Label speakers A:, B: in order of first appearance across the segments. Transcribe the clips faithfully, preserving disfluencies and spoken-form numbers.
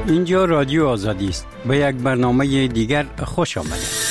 A: اینجا رادیو آزادی است. به یک برنامه دیگر خوش آمدید.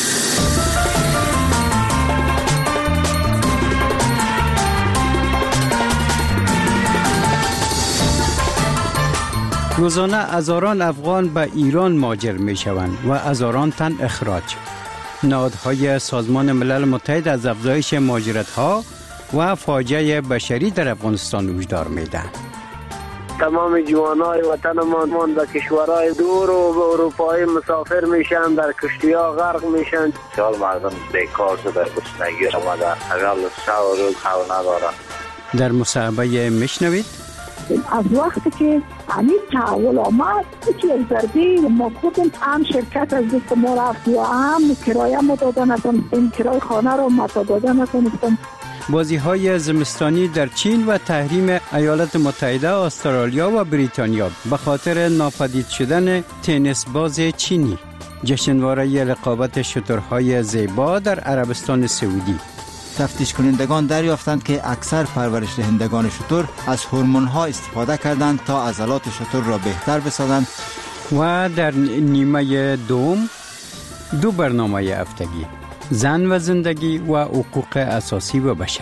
A: روزانه هزاران افغان به ایران مهاجر می شوند و هزاران تن اخراج. نهادهای سازمان ملل متحد از افزایش مهاجرت ها و فاجعه بشری در افغانستان هشدار می دهند.
B: تمام جوانای وطنمان به کشورهای دور و به اروپای مسافر میشن، در کشتی‌ها غرق میشن.
C: سال مردم بیکار شده، گشنگی آمده، اقل سه روز خو ندارن.
A: در مصاحبه میشنوید
D: از وقتی که همین تحول آمد که از ضربه ما خودم هم شرکت از دست ما رفت و هم کرایه ما دادن نتونستم، کرای خانه رو ما دادن نتونستم.
A: بازی های زمستانی در چین و تحریم ایالات متحده، استرالیا و بریتانیا به خاطر ناپدید شدن تنیس باز چینی. جشنواره رقابت شترهای زیبا در عربستان سعودی.
E: تفتیش کنندگان دریافتند که اکثر پرورش دهندگان شتر از هورمون‌ها استفاده کردند تا عضلات شتر را بهتر بسازند.
A: و در نیمه دوم دو برنامه هفتگی، زن و زندگی و حقوق اساسی و بشری.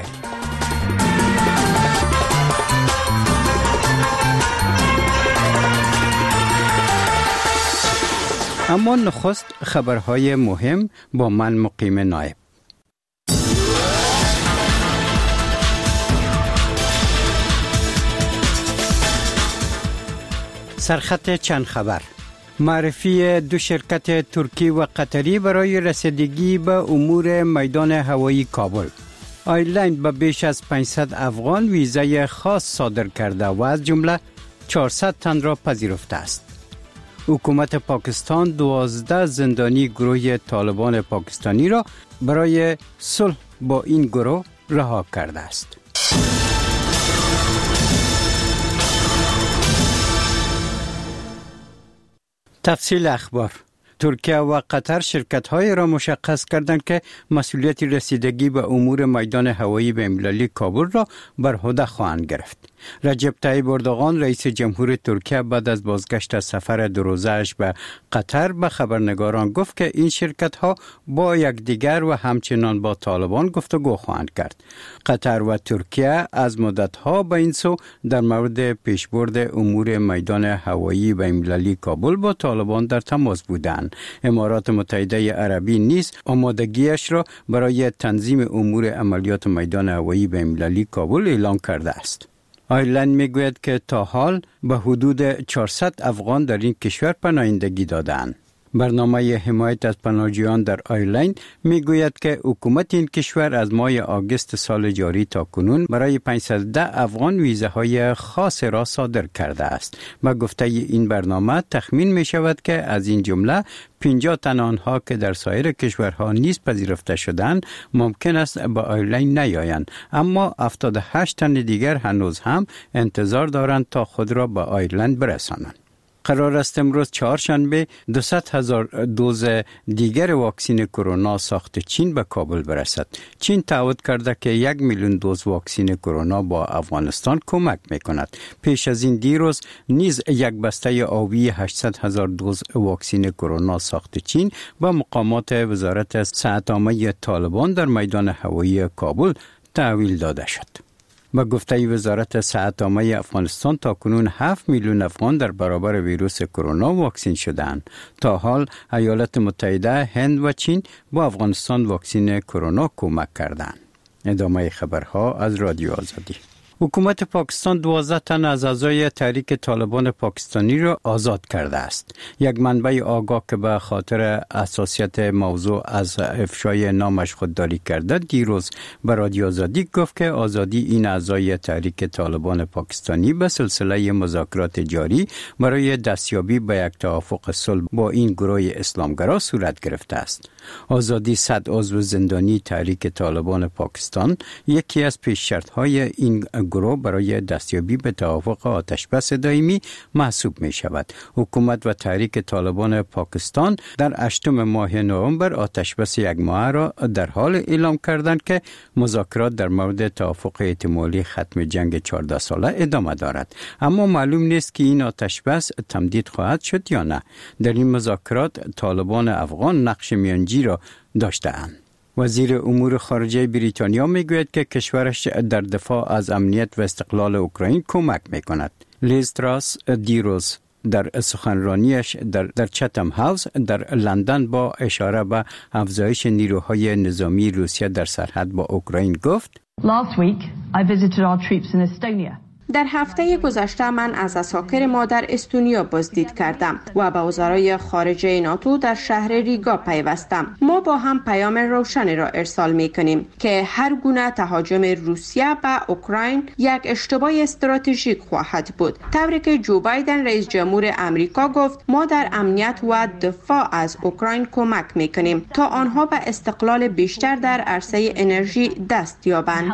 A: اما نخست خبرهای مهم با من مقیم نایب. سرخط چند خبر. معرفی دو شرکت ترکی و قطری برای رسیدگی به امور میدان هوایی کابل. آیرلند به بیش از پانصد افغان ویزای خاص صادر کرده و از جمله چهارصد تن را پذیرفته است. حکومت پاکستان دوازده زندانی گروه طالبان پاکستانی را برای صلح با این گروه رها کرده است. تفصیل اخبار. ترکیه و قطر شرکت‌های را مشخص کردند که مسئولیت رسیدگی به امور میدان هوایی بین‌المللی کابل را بر عهده خواهند گرفت. رجب طیب اردوغان رئیس جمهور ترکیه بعد از بازگشت از سفر دو روزه‌اش به قطر به خبرنگاران گفت که این شرکت‌ها با یکدیگر و همچنان با طالبان گفتگو خواهند کرد. قطر و ترکیه از مدت‌ها به این سو در مورد پیشبرد امور میدان هوایی بین‌المللی کابل با طالبان در تماس بودند. امارات متحده عربی نیز آمادگیش را برای تنظیم امور عملیات میدان هوایی بین‌المللی کابل اعلام کرده است. آیرلند میگوید که تا حال به حدود چهارصد افغان در این کشور پناهندگی دادند. برنامه حمایت از پناهجویان در آیرلند میگوید که حکومت این کشور از ماه آگوست سال جاری تا کنون برای پانصد و ده افغان ویزاهای خاص را صادر کرده است. با گفته این برنامه تخمین می شود که از این جمله پنجاه تن آنها که در سایر کشورها نیز پذیرفته شدند ممکن است به آیرلند نیایند، اما هفتاد و هشت تن دیگر هنوز هم انتظار دارند تا خود را به آیرلند برسانند. قرار است امروز چهارشنبه دویست هزار دوز دیگر واکسین کرونا ساخت چین به کابل برسد. چین تعهد کرده که یک میلیون دوز واکسین کرونا با افغانستان کمک میکند. پیش از این دیروز نیز یک بسته آبی هشتصد هزار دوز واکسین کرونا ساخت چین به مقامات وزارت صحت عامه طالبان در میدان هوایی کابل تحویل داده شد. با گفته وزارت صحت عامه افغانستان تا کنون هفت میلیون افغان در برابر ویروس کرونا واکسین شدند. تا حال ایالات متحده، هند و چین با افغانستان واکسین کرونا کمک کردند. ادامه خبرها از رادیو آزادی. حکومت پاکستان دوازده تن از اعضای تحریک طالبان پاکستانی را آزاد کرده است. یک منبع آگاه که به خاطر حساسیت موضوع از افشای نامش خودداری کرده دیروز به رادیو آزادی گفت که آزادی این اعضای تحریک طالبان پاکستانی به سلسله مذاکرات جاری برای دستیابی به یک توافق صلح با این گروه اسلامگرا صورت گرفته است. آزادی صد عضو زندانی تحریک طالبان پاکستان یکی از پیش شرط‌های این گروه برای دستیابی به توافق آتشبس دائمی محسوب می شود. حکومت و تحریک طالبان پاکستان در هشتم ماه نوامبر آتشبس یک ماه را در حال اعلام کردند که مذاکرات در مورد توافق احتمالی ختم جنگ چهارده ساله ادامه دارد. اما معلوم نیست که این آتشبس تمدید خواهد شد یا نه. در این مذاکرات طالبان افغان نقش میانجی را داشته‌اند. وزیر امور خارجه بریتانیا میگوید که کشورش در دفاع از امنیت و استقلال اوکراین کمک میکند. لیز تراس دیروز در سخنرانیش در, در چتم هاوس در لندن با اشاره به افزایش نیروهای نظامی روسیه در سرحد با اوکراین گفت:
F: Last week I visited our troops in Estonia.
G: در هفته گذشته من از اساکر ما در استونیا بازدید کردم و به وزرای خارجه ناتو در شهر ریگا پیوستم. ما با هم پیام روشنی را ارسال می کنیم که هر گونه تهاجم روسیه به اوکراین یک اشتباه استراتژیک خواهد بود. طوری که جو بایدن رئیس جمهور امریکا گفت ما در امنیت و دفاع از اوکراین کمک می کنیم تا آنها به استقلال بیشتر در عرصه انرژی دست یابند.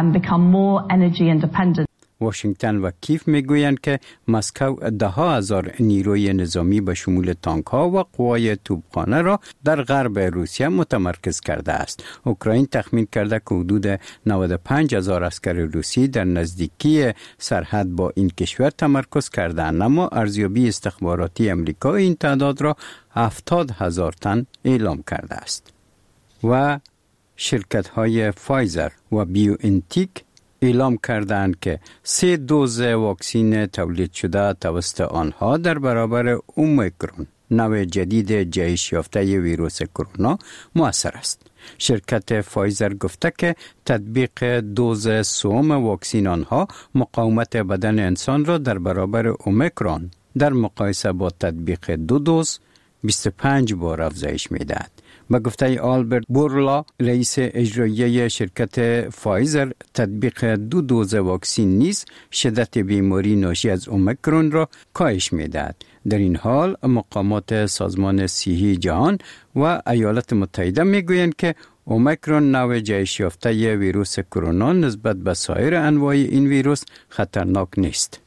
A: واشنگتن و کیف میگویند که مسکو ده ها هزار نیروی نظامی به شمول تانک ها و قوای توپخانه را در غرب روسیه متمرکز کرده است. اوکراین تخمین کرده که حدود نود و پنج هزار عسکر روسی در نزدیکی سرحد با این کشور تمرکز کرده‌اند، اما ارزیابی استخباراتی امریکا این تعداد را هفتاد هزار تن اعلام کرده است. و شرکت های فایزر و بیو انتیک اعلام کردند که سه دوز واکسین تولید شده توسط آنها در برابر اومیکرون، نوع جدید جهش یافته ویروس کرونا، مؤثر است. شرکت فایزر گفته که تطبیق دوز سوم واکسین آنها مقاومت بدن انسان را در برابر اومیکرون در مقایسه با تطبیق دو دوز بیست و پنج بار افزایش می‌دهد. با گفته آلبرت بورلا، رئیس اجرایی شرکت فایزر، تطبیق دو دوز واکسین نیز شدت بیماری ناشی از اومیکرون را کاهش می‌دهد. در این حال مقامات سازمان صحی جهان و ایالات متحده میگویند که اومیکرون نوع جهش یافته ویروس کرونا نسبت به سایر انواع این ویروس خطرناک نیست.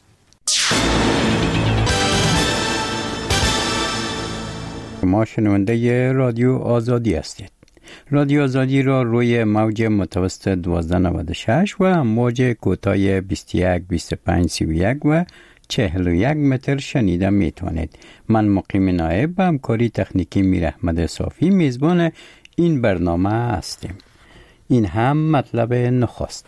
A: ما شنونده رادیو آزادی هستید. رادیو آزادی را روی موج متوسط دوازده نود و شش و موج کوتاه بیست و یک، بیست و پنج، سی و یک و چهل و یک متر شنیده می توانید. من مقیم نایب به همکاری تکنیکی میر احمد صافی میزبان این برنامه هستیم. این هم مطلب نخست.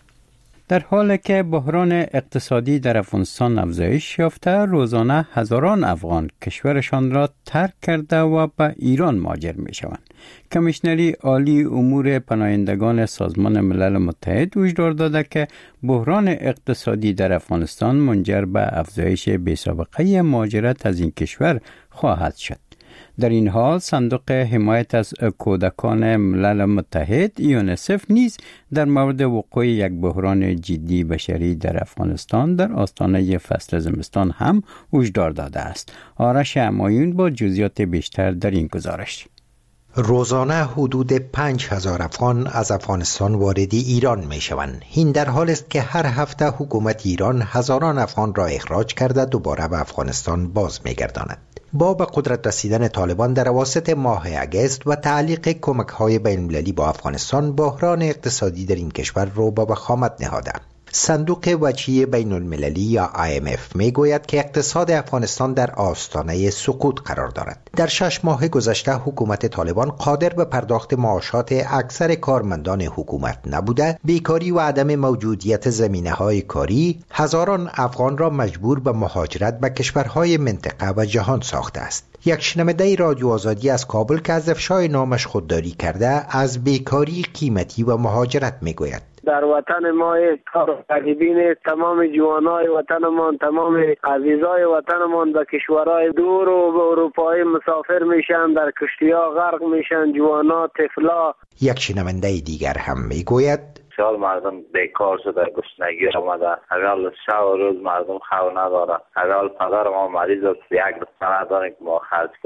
A: در حالی که بحران اقتصادی در افغانستان افزایش یافته، روزانه هزاران افغان کشورشان را ترک کرده و به ایران مهاجر می شوند. کمیشنری عالی امور پناهندگان سازمان ملل متحد هشدار داده که بحران اقتصادی در افغانستان منجر به افزایش بی‌سابقه مهاجرت از این کشور خواهد شد. در این حال صندوق حمایت از کودکان ملل متحد یونیسف نیز در مورد وقوع یک بحران جدی بشری در افغانستان در آستانه فصل زمستان هم هشدار داده است. آرش همایون با جزئیات بیشتر در این گزارش.
H: روزانه حدود پنج هزار افغان از افغانستان وارد ایران می شوند. این در حال است که هر هفته حکومت ایران هزاران افغان را اخراج کرده دوباره به افغانستان باز می گرداند. با به قدرت رسیدن طالبان در اواسط ماه اگست و تعلیق کمک‌های بین‌المللی با افغانستان، بحران اقتصادی در این کشور رو با وخامت نهاده. صندوق وجهی بین المللی یا آی ام اف می گوید که اقتصاد افغانستان در آستانه سقوط قرار دارد. در شش ماه گذشته حکومت طالبان قادر به پرداخت معاشات اکثر کارمندان حکومت نبوده، بیکاری و عدم موجودیت زمینه‌های کاری هزاران افغان را مجبور به مهاجرت به کشورهای منطقه و جهان ساخته است. یک شنونده رادیو آزادی از کابل که از افشای نامش خودداری کرده از بیکاری قیمتی و مهاجرت می گوید.
B: در وطن ما کار غریبی نیست. تمام جوانای وطنمان، تمام عزیزای وطنمان به کشورهای دور و به اروپای مسافر میشن، در کشتی‌ها غرق میشن، جوانا، طفلا.
H: یک شنونده دیگر هم میگوید
C: سال مردم بیکار شده، گشنگی آمده، اگر شب و روز مردم خو نداره، اگر پدر ما مریض است یک دسته نداره که ما خرج کنیم.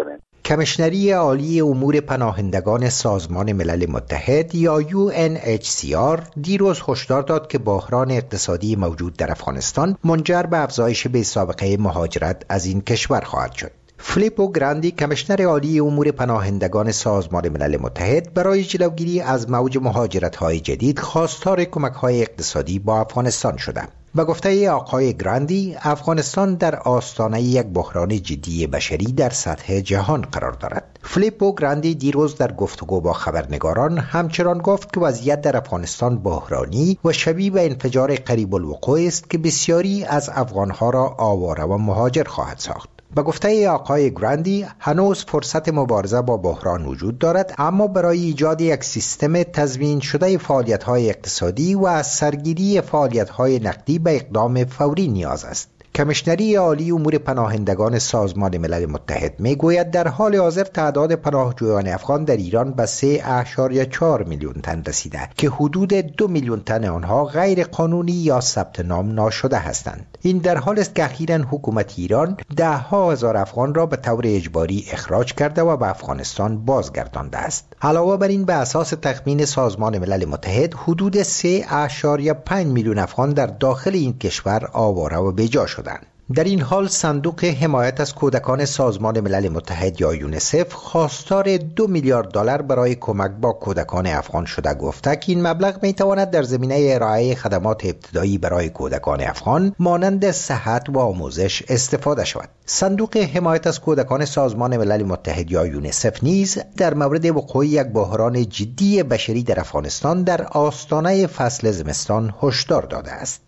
H: کمیشنری عالی امور پناهندگان سازمان ملل متحد یا یو ان اچ سی آر دیروز هشدار داد که بحران اقتصادی موجود در افغانستان منجر به افزایش بی‌سابقه مهاجرت از این کشور خواهد شد. فیلیپو گراندی کمیشنر عالی امور پناهندگان سازمان ملل متحد برای جلوگیری از موج مهاجرت‌های جدید خواستار کمک‌های اقتصادی با افغانستان شده و گفته آقای گراندی افغانستان در آستانه یک بحران جدی بشری در سطح جهان قرار دارد. فیلیپو گراندی دیروز در گفتگو با خبرنگاران همچنان گفت که وضعیت در افغانستان بحرانی و شبیه به انفجار قریب الوقوع است که بسیاری از افغانها را آواره و مهاجر خواهد ساخت. به گفته آقای گراندی هنوز فرصت مبارزه با بحران وجود دارد، اما برای ایجاد یک سیستم تضمین شده فعالیت‌های اقتصادی و از سرگیری فعالیت‌های نقدی به اقدام فوری نیاز است. کمیشنری عالی امور پناهندگان سازمان ملل متحد میگوید در حال حاضر تعداد پناهجویان افغان در ایران به سه اشاریه چهار میلیون تن رسیده که حدود دو میلیون تن آنها غیر قانونی یا ثبت نام ناشده هستند. این در حال است که اخیراً حکومت ایران ده ها هزار افغان را به طور اجباری اخراج کرده و به افغانستان بازگردانده است. علاوه بر این به اساس تخمین سازمان ملل متحد حدود سه اشاریه پنج میلیون افغان در داخل این کشور آواره و بیجا شدند. در این حال صندوق حمایت از کودکان سازمان ملل متحد یا یونیسف خواستار دو میلیارد دلار برای کمک با کودکان افغان شده گفته که این مبلغ می تواند در زمینه ارائه خدمات ابتدایی برای کودکان افغان مانند صحت و آموزش استفاده شود. صندوق حمایت از کودکان سازمان ملل متحد یا یونیسف نیز در مورد وقوع یک بحران جدی بشری در افغانستان در آستانه فصل زمستان هشدار داده است.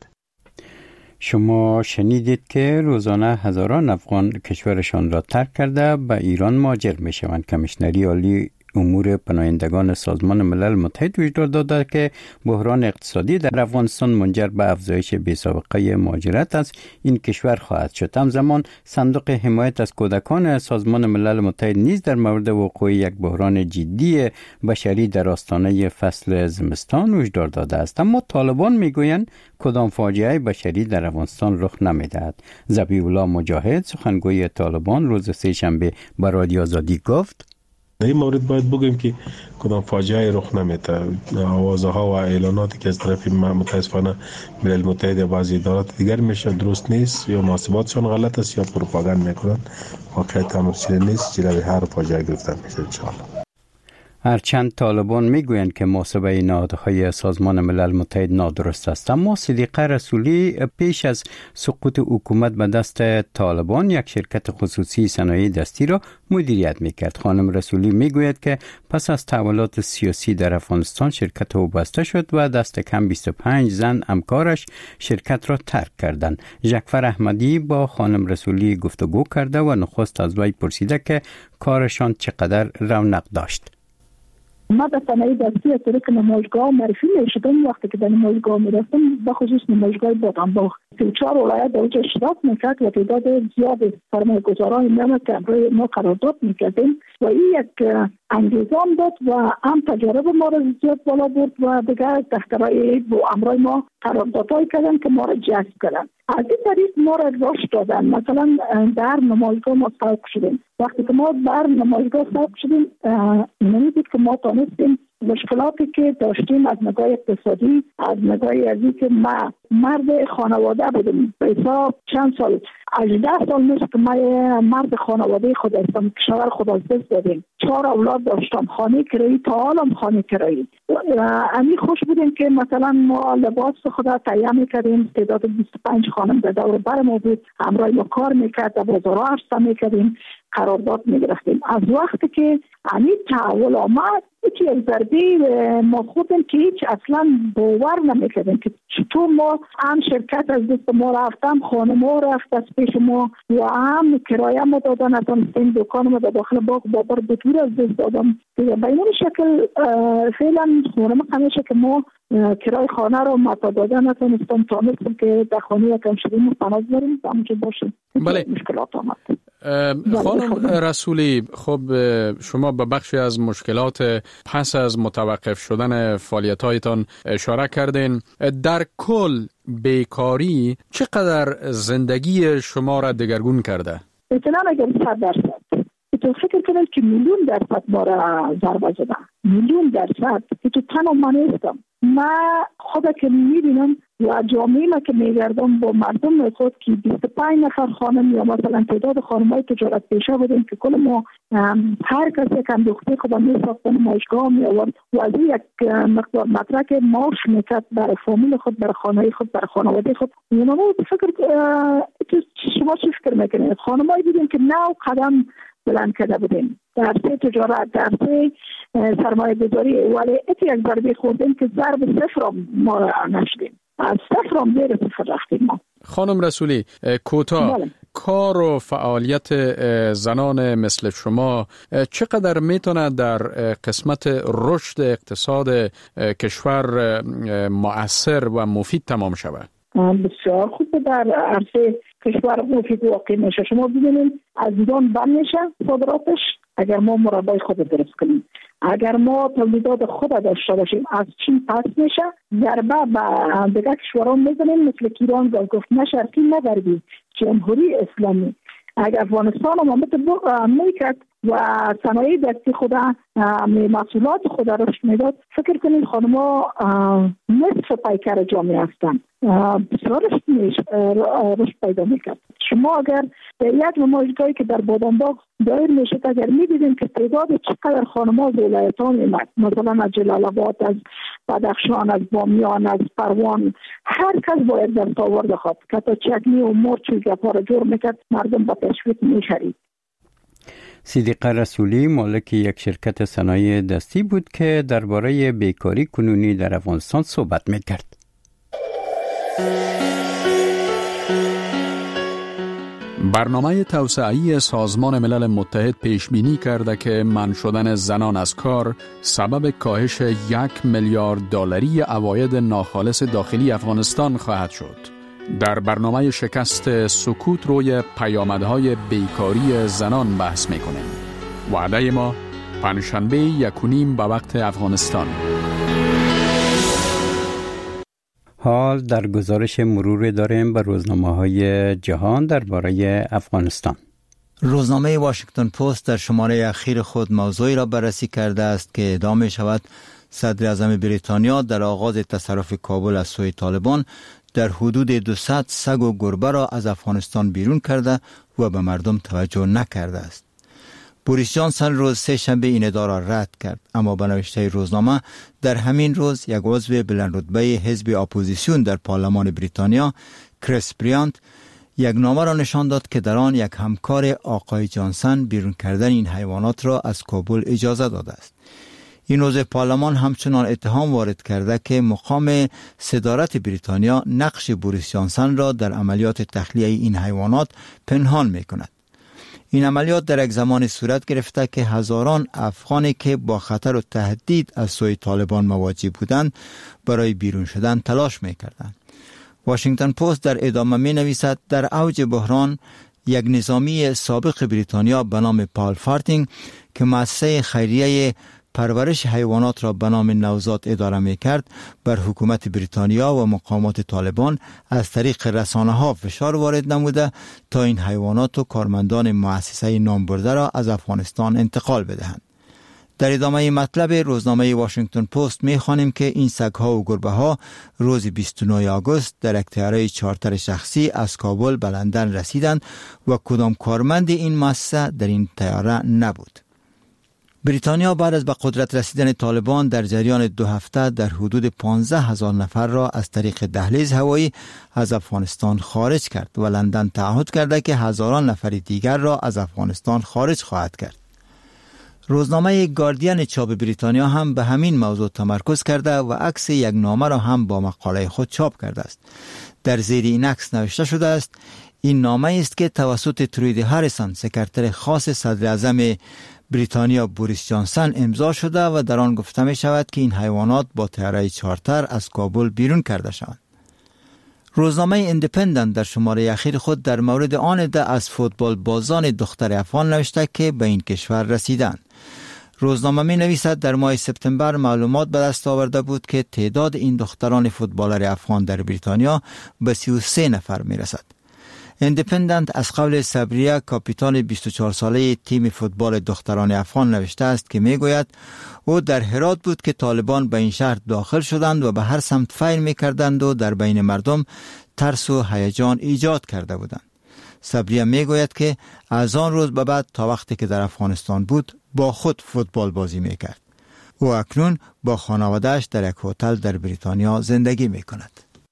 A: شما شنیدید که روزانه هزاران افغان کشورشان را ترک کرده به ایران مهاجر می شوند. کمیشنری عالی امور پناهندگان سازمان ملل متحد هشدار داده که بحران اقتصادی در افغانستان منجر به افزایش بی‌سابقه مهاجرت از این کشور خواهد شد. همزمان صندوق حمایت از کودکان سازمان ملل متحد نیز در مورد وقوع یک بحران جدی بشری در آستانه فصل زمستان هشدار داده است. اما طالبان میگویند کدام فاجعه بشری در افغانستان رخ نمیدهد. ذبیح الله مجاهد سخنگوی طالبان روز سه شنبه به رادیو آزادی گفت
I: در این مورد باید بگویم که کدام فاجعه رخ نمیده. آوازها و اعلاناتی که از طرف متاسفانه ملل متحد و بعضی ادارات دیگر میشه درست نیست، یا محاسباتشون غلط است یا پروپاگاند میکنن. واقعیت هم چیزی نیست، جلوی هر فاجعه گرفتن میشه ان شاء الله.
A: هرچند طالبان میگویند که محاسبه نهادهای سازمان ملل متحد نادرست است، اما صدیقه رسولی پیش از سقوط حکومت به دست طالبان یک شرکت خصوصی صنایع دستی را مدیریت میکرد. خانم رسولی میگوید که پس از تحولات سیاسی در افغانستان شرکت او بسته شد و دست کم بیست و پنج زن همکارش شرکت را ترک کردند. ژکفر احمدی با خانم رسولی گفتگو کرده و نخست از وی پرسیده که کارشان چقدر رونق داشت.
D: ما در صنایع دستی از طریق نمایشگاه معرفی میشدم. وقتی که در نمایشگاه میرفتم به خصوص نمایشگاه بادامباغ سی و چهار ولایت در اونجا اشتراک میکرد و تعداد زیاد سرمایه گذاران میامد که همراه ما قرارداد میکردیم و این یک انگیزان داد و هم تجارب ما را زیاد بالا برد و دیگر دخترای با همراه ما قراردادهایی کردن که ما را جذب کردن. از این طریق ما را رشد دادن. مثلا در نمایشگاه ما سابق شدیم. وقتی که ما در نمایشگاه سابق شدیم نمیدید که ما تانستیم مشکلاتی که داشتیم از نگاه اقتصادی، از نگاه ازی که ما مرد خانواده بودیم به حساب چند سال هجده سال میشه که من مرد خانواده خود هستم. کشور خود از دست دادیم. چهار اولاد داشتم، خانه کرایی تا حالم خانه کرایی. امی خوش بودیم که مثلا ما لباس خود تهیه میکردیم. تعداد بیست و پنج خانم در دور بر ما بود، همراه ما کار میکرد، در بازارها عرضه میکردیم، قرارداد میگرفتیم. از وقتی که امی تحول آمد یکی از ضربه ما خودم که هیچ اصلا باور نمیکردیم که چطور ما هم شرکت از دست ما رفتم، خانه ما رفت از پیش ما و هم کرایه ما دادن، از این دکان ما در داخل باغ بابر بطور از دست دادم. به این شکل فعلا خورم همیشه که ما کرای خانه رو متا دادن نتونستم تانستم که در خانه یکم شدیم پناز داریم همونجا باشیم.
J: بله.
D: مشکلات آمد.
J: خانم رسولی، خب شما به بخشی از مشکلات پس از متوقف شدن فعالیت‌هایتان اشاره کردین. در کل بیکاری چقدر زندگی شما را دگرگون کرده؟
D: اطلاع اگر صد درصد تو فکر کنید که میلیون درصد ما را ضربه زدن، میلیون درصد که تو تنها من نیستم. من خدا که میبینم و جامعه ما که میگردم با مردم خود که بیست و پنج نفر خانم یا مثلا تعداد خانمای تجارت پیشه بودیم که کل ما هر کسی که اندوخته خود میساختن ماشگاه می آورد و از یک مقدار مطرح که معاش میکرد برای فامیل خود، برای خانه خود، برای خانواده خود. اونا فکر شما چی فکر میکنید؟ خانمایی بودیم که نو قدم بلند کرده بودیم در سه تجارت، در سه سرمایه گذاری، ولی ات یک ضربه خوردیم که ضرب صفر ما را نشدیم، از صفر هم بیر صفر رفتیم ما.
J: خانم رسولی کوتاه، کار و فعالیت زنان مثل شما چقدر میتونه در قسمت رشد اقتصاد کشور مؤثر و مفید تمام شود؟
D: بسیار خوب در عرصه کشور مفید واقع میشه. شما ببینید از ایران بند میشه صادراتش اگر ما مربای خود درست کنیم، اگر ما تولیدات خود داشته باشیم از چین پس میشه، ضربه به دیگر کشوران میزنیم مثل ایران گفت نه شرقی نه غربی، جمهوری اسلامی. اگر افغانستان هم میکرد و صنایع دستی خود محصولات خود رشد میداد، فکر کنید خانما نصف پیکر جامعه هستند، بسیار رشد پیدا میکرد. شما اگر در یک نمایشگاهی که در بادامباغ دایر میشه اگر میدیدیم که تعداد چقدر خانما از ولایت‌ها میمد، مثلا از جلال آباد، از بدخشان، از بامیان، از پروان، هر کس باید در آورد خود که تا چکنی و مرچ و گپا را جور میکرد، مردم با تشویق میخرید.
A: صدیقه رسولی مالک یک شرکت صنایع دستی بود که درباره بیکاری کنونی در افغانستان صحبت میکرد.
J: برنامه توسعه‌ای سازمان ملل متحد پیش بینی کرده که منع شدن زنان از کار سبب کاهش یک میلیارد دلاری عواید ناخالص داخلی افغانستان خواهد شد. در برنامه شکست سکوت روی پیامدهای بیکاری زنان بحث میکنیم. وعده ما پنجشنبه یک و نیم به وقت افغانستان.
A: حال در گزارش مرور داریم به روزنامه‌های جهان درباره افغانستان.
E: روزنامه واشنگتن پست در شماره اخیر خود موضوعی را بررسی کرده است که ادعا می شود صدر اعظم بریتانیا در آغاز تصرف کابل از سوی طالبان در حدود دویست سگ و گربه را از افغانستان بیرون کرده و به مردم توجه نکرده است. بوریس جانسون روز سه شنبه این ادعا را رد کرد، اما به نوشته روزنامه در همین روز یک عضو بلند رتبه حزب اپوزیسیون در پارلمان بریتانیا کریس بریانت یک نامه را نشان داد که در آن یک همکار آقای جانسون بیرون کردن این حیوانات را از کابل اجازه داده است. این عضو پارلمان همچنان اتهام وارد کرده که مقام صدارت بریتانیا نقش بوریس جانسون را در عملیات تخلیه این حیوانات پنهان می‌کند. این عملیات در یک زمان صورت گرفته که هزاران افغانی که با خطر و تهدید از سوی طالبان مواجه بودند برای بیرون شدن تلاش می‌کردند. واشنگتن پست در ادامه می‌نویسد در اوج بحران یک نظامی سابق بریتانیا به نام پال فارتینگ که مؤسسه خیریه پرورش حیوانات را به نام نوزاد اداره می‌کرد، بر حکومت بریتانیا و مقامات طالبان از طریق رسانه‌ها فشار وارد نموده تا این حیوانات و کارمندان مؤسسه نامبرده را از افغانستان انتقال بدهند. در ادامه مطلب روزنامه واشنگتن پست می‌خوانیم که این سگ‌ها و گربه‌ها روز بیست و نه آگوست در یک طیاره چارتر شخصی از کابل به لندن رسیدند و کدام کارمند این مؤسسه در این طیاره نبود. بریتانیا بعد از به قدرت رسیدن طالبان در جریان دو هفته در حدود پانزده هزار نفر را از طریق دهلیز هوایی از افغانستان خارج کرد و لندن تعهد کرده که هزاران نفر دیگر را از افغانستان خارج خواهد کرد. روزنامه گاردین چاپ بریتانیا هم به همین موضوع تمرکز کرده و عکس یک نامه را هم با مقاله خود چاپ کرده است. در زیر این عکس نوشته شده است: این نامه است که توسط تروید هریسون، سکرتر خاص صدر اعظم بریتانیا بوریس جانسون امضا شده و در آن گفته می شود که این حیوانات با طیاره چارتر از کابل بیرون کرده شوند. روزنامه ایندیپندنت در شماره اخیر خود در مورد آن عده از فوتبال بازان دختر افغان نوشته که به این کشور رسیدند. روزنامه می نویسد در ماه سپتامبر معلومات به دست آورده بود که تعداد این دختران فوتبالر افغان در بریتانیا به سی و سه نفر می رسد. ایندیپندنت از قول صبریه کاپیتان بیست و چهار ساله تیم فوتبال دختران افغان نوشته است که میگوید او در هرات بود که طالبان به این شهر داخل شدند و به هر سمت فیر میکردند و در بین مردم ترس و هیجان ایجاد کرده بودند. صبریه میگوید که از آن روز به بعد تا وقتی که در افغانستان بود با خود فوتبال بازی میکرد. او اکنون با خانواده‌اش در یک هتل در بریتانیا زندگی میکند.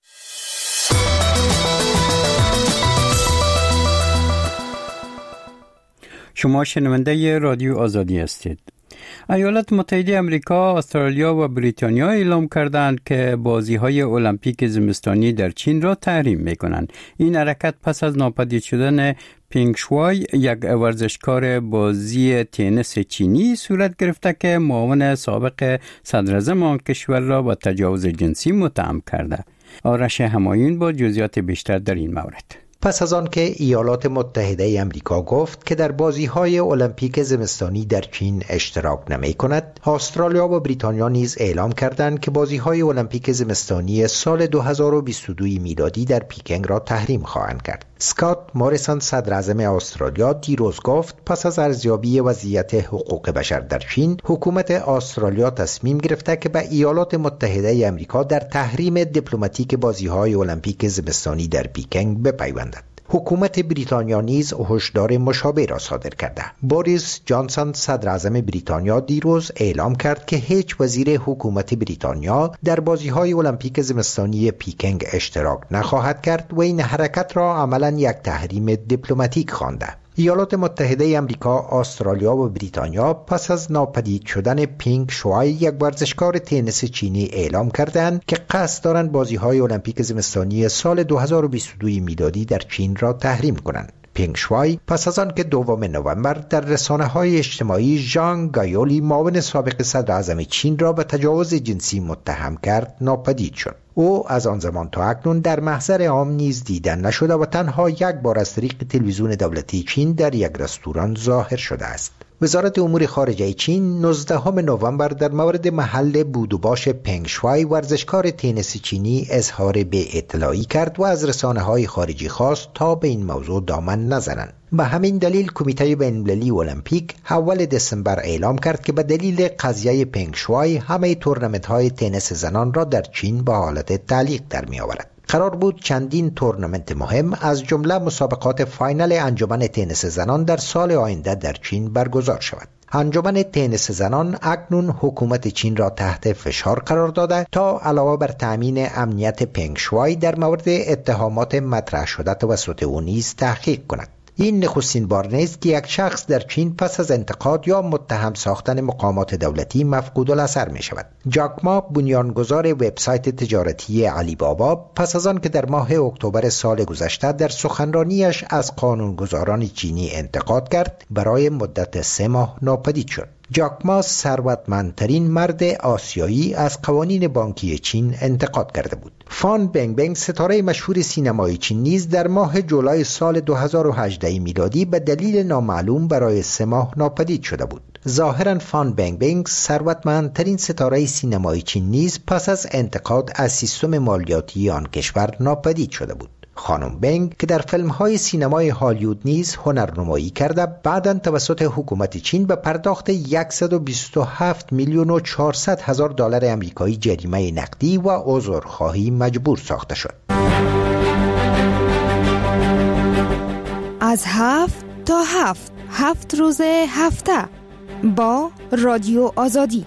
A: شما شنونده رادیو آزادی هستید. ایالات متحده آمریکا، استرالیا و بریتانیا اعلام کردند که بازی‌های المپیک زمستانی در چین را تحریم می‌کنند. این حرکت پس از ناپدید شدن پینگ شوای، یک ورزشکار بازی تنیس چینی صورت گرفته که معاون سابق صدراعظم آن کشور را با تجاوز جنسی متهم کرده. آرش همایون با جزئیات بیشتر در این مورد.
H: پس از آن که ایالات متحده آمریکا گفت که در بازی‌های المپیک زمستانی در چین اشتراک نمی‌کند، استرالیا و بریتانیا نیز اعلام کردند که بازی‌های المپیک زمستانی سال دو هزار و بیست و دو میلادی در پیکنگ را تحریم خواهند کرد. اسکات موریسون صدراعظم استرالیا دیروز گفت پس از ارزیابی وضعیت حقوق بشر در چین، حکومت استرالیا تصمیم گرفته که به ایالات متحده آمریکا در تحریم دیپلماتیک بازی‌های المپیک زمستانی در پیکنگ بپیوندد. حکومت بریتانیا نیز هشدار مشابه را صادر کرده. بوریس جانسون صدراعظم بریتانیا دیروز اعلام کرد که هیچ وزیر حکومت بریتانیا در بازی‌های المپیک زمستانی پیکنگ اشتراک نخواهد کرد و این حرکت را عملاً یک تحریم دیپلماتیک خوانده. ایالات متحده آمریکا، استرالیا و بریتانیا پس از ناپدید شدن پینگ شوای، یک ورزشکار تنیس چینی، اعلام کردند که قصد دارند بازی‌های المپیک زمستانی سال دو هزار و بیست و دو میلادی در چین را تحریم کنند. پینگ شوای پس از آن که دوم نوامبر در رسانه‌های اجتماعی ژان گایولی، معاون سابق صدراعظم چین، را به تجاوز جنسی متهم کرد، ناپدید شد. او از آن زمان تا اکنون در محضر عام نیز دیدن نشده و تنها یک بار از طریق تلویزیون دولتی چین در یک رستوران ظاهر شده است. وزارت امور خارجه چین نوزدهم نوامبر در مورد محل بود و باش پینگ شوای، ورزشکار تنیس چینی، اظهار بی‌اطلاعی کرد و از رسانه‌های خارجی خواست تا به این موضوع دامن نزنند. به همین دلیل کمیته بین‌المللی المپیک اول دسامبر اعلام کرد که به دلیل قضیه پینگ شوای همه تورنمنت‌های تنیس زنان را در چین به حالت تعلیق در می‌آورد. قرار بود چندین تورنمنت مهم از جمله مسابقات فاینال انجمن تنیس زنان در سال آینده در چین برگزار شود. انجمن تنیس زنان اکنون حکومت چین را تحت فشار قرار داده تا علاوه بر تامین امنیت پینگ شوای در مورد اتهامات مطرح شده توسط او نیز تحقیق کند. این نخستین بار نیست که یک شخص در چین پس از انتقاد یا متهم ساختن مقامات دولتی مفقود الاثر می شود. جاک ما، بنیانگذار وبسایت تجارتی علی بابا، پس از آن که در ماه اکتبر سال گذشته در سخنرانیش از قانونگذاران چینی انتقاد کرد، برای مدت سه ماه ناپدید شد. جاک ما ثروتمندترین مرد آسیایی از قوانین بانکی چین انتقاد کرده بود. فان بنگ بنگ، ستاره مشهور سینمای چین، نیز در ماه جولای سال دو هزار و هجده میلادی به دلیل نامعلوم برای سه ماه ناپدید شده بود. ظاهراً فان بنگ بنگ، ثروتمندترین ستاره سینمای چین، نیز پس از انتقاد از سیستم مالیاتی آن کشور ناپدید شده بود. خانم بنگ که در فیلم‌های سینمای هالیوود نیز هنرنمایی کرده، بعداً توسط حکومت چین به پرداخت صد و بیست و هفت میلیون و چهارصد هزار دلار آمریکایی جریمه نقدی و عذرخواهی مجبور ساخته شد.
K: از هفت تا هفت هفت روز هفته با رادیو آزادی.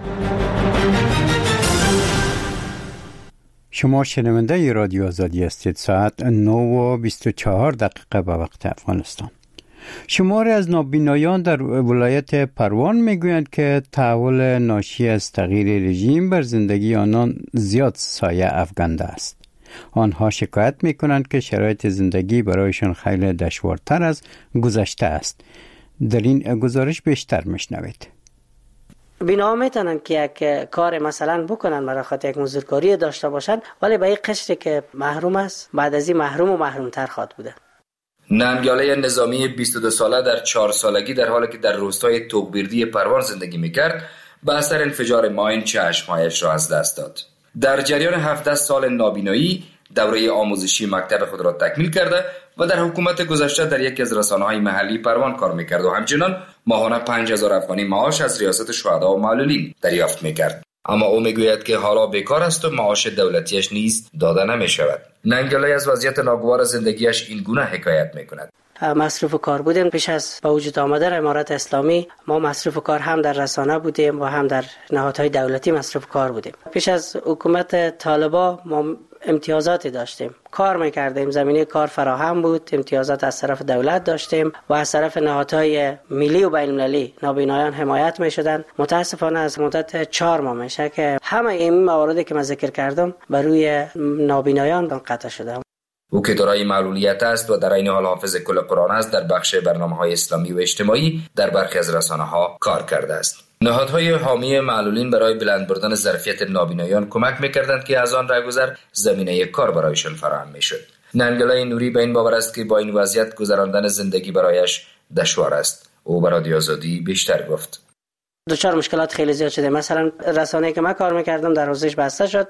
A: شما شنونده رادیو آزادی هستید. ساعت نه و بیست و چهار دقیقه به وقت افغانستان. شماری از نابینایان در ولایت پروان میگویند که تحول ناشی از تغییر رژیم بر زندگی آنان زیاد سایه افکنده است. آنها شکایت میکنند که شرایط زندگی برایشان خیلی دشوارتر از گذشته است. در این گزارش بیشتر میشنوید.
L: بینا میتونن که یک کار مثلا بکنن برای خاطر یک مزدورکاری داشته باشن، ولی به این قشری که محروم است بعد از این محروم و محرومتر خواهد بوده.
M: ننگیاله نظامی بیست و دو ساله در چهار سالگی در حالی که در روستای توقبیردی پروان زندگی میکرد، به اثر انفجار ماین چشمهایش را از دست داد. در جریان هفده سال نابینایی دوره آموزشی مکتب خود را تکمیل کرده و در حکومت گذشته در یکی از رسانه‌های محلی پروان کار میکرد و همچنان ماهانه پنج هزار افغانی معاش از ریاست شهدا و معلولین دریافت میکرد. اما او میگوید که حالا بیکار است و معاش دولتیش نیز داده نمیشود. ننگلای از وضعیت ناگوار زندگیش این گونه حکایت میکند.
L: مصروف کار بودیم. پیش از به وجود آمدن امارت اسلامی ما مصروف کار هم در رسانه بودیم و هم در نهادهای دولتی مصروف کار بودیم. پیش از حکومت طالبا ما امتیازاتی داشتیم، کار میکردیم، زمینه کار فراهم بود، امتیازات از طرف دولت داشتیم و از طرف نهادهای ملی و بین المللی نابینایان حمایت میشدن. متاسفانه از مدت چهار ماه میشه که همه این مواردی که من ذکر کردم بر روی نابینایان قطع شده.
M: او که دارای معلولیت است و در این حال حافظ کل قرآن است، در بخش برنامه‌های اسلامی و اجتماعی در برخی از رسانه‌ها کار کرده است. نهادهای حامی معلولین برای بلند بردن ظرفیت نابینایان کمک می‌کردند که از آن رهگذر زمینه کار برایشان فراهم می‌شد. ننگلای نوری به این باور است که با این وضعیت گذراندن زندگی برایش دشوار است. او به رادیو آزادی بیشتر گفت.
L: دچار مشکلات خیلی زیاد شده. مثلا رسانه‌ای که من کار می‌کردم در حوزهش بسته شد.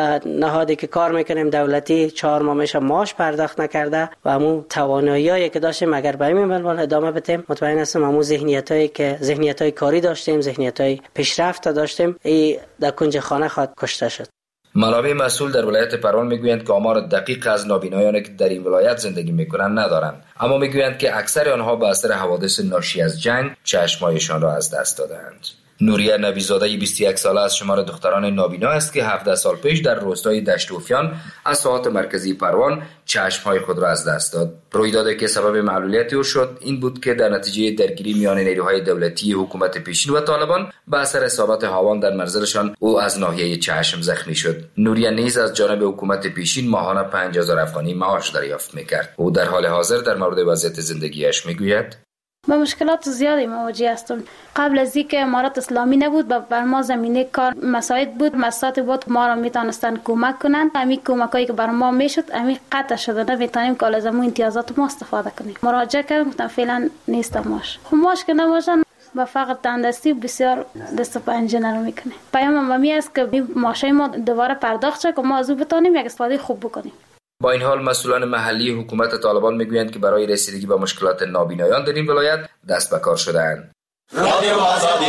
L: نهادی که کار میکنیم دولتی چهار ماه میشه معاش پرداخت نکرده و همون تواناییایی که داشتیم اگر به این منوال ادامه بدیم مطمئن هستم همون ذهنیتایی که ذهنیتای کاری داشتیم، ذهنیتای پیشرفت داشتیم، این در کنج خانه خود کشته شد.
M: منابع مسئول در ولایت پروان میگویند که آمار دقیق از نابینایانی که در این ولایت زندگی میکنند ندارند، اما میگویند که اکثر آنها به اثر حوادث ناشی از جنگ چشمایشان را از دست دادند. نوریه نبیزاده بیست و یک ساله از شمار دختران نابینا است که هفده سال پیش در روستای دشت اوفیان از ساحات مرکزی پروان چشمهای خود را از دست داد. رویدادی که سبب معلولیت او شد این بود که در نتیجه درگیری میان نیروهای دولتی حکومت پیشین و طالبان به اثر اصابت هاوان در منزلشان او از ناحیه چشم زخمی شد. نوریه نیز از جانب حکومت پیشین ماهانه پنج هزار افغانی معاش دریافت میکرد. او در حال حاضر در مورد وضعیت زندگیش میگوید:
N: با مشکلات زیادی مواجه هستم. قبل از اینکه امارت اسلامی نبود بر ما زمینه کار مساعد بود، مساعد بود ما را میتونستن کمک کنند. همین کمکایی که بر ما میشد همین قطع شده، نمیتونیم که از همون امتیازات ما استفاده کنیم. مراجعه کردم گفتم فعلا نیست ماش. خب ماش که نباشن با فقط تندرستی بسیار دست و پنجه نرم میکنه. پیام مامی است که ماشای ما دوباره پرداخت شه که ما از او بتونیم یک استفاده خوب بکنیم.
M: با این حال مسئولان محلی حکومت طالبان میگویند که برای رسیدگی به مشکلات نابینایان در این ولایت دست به کار شده‌اند. رادیو آزادی.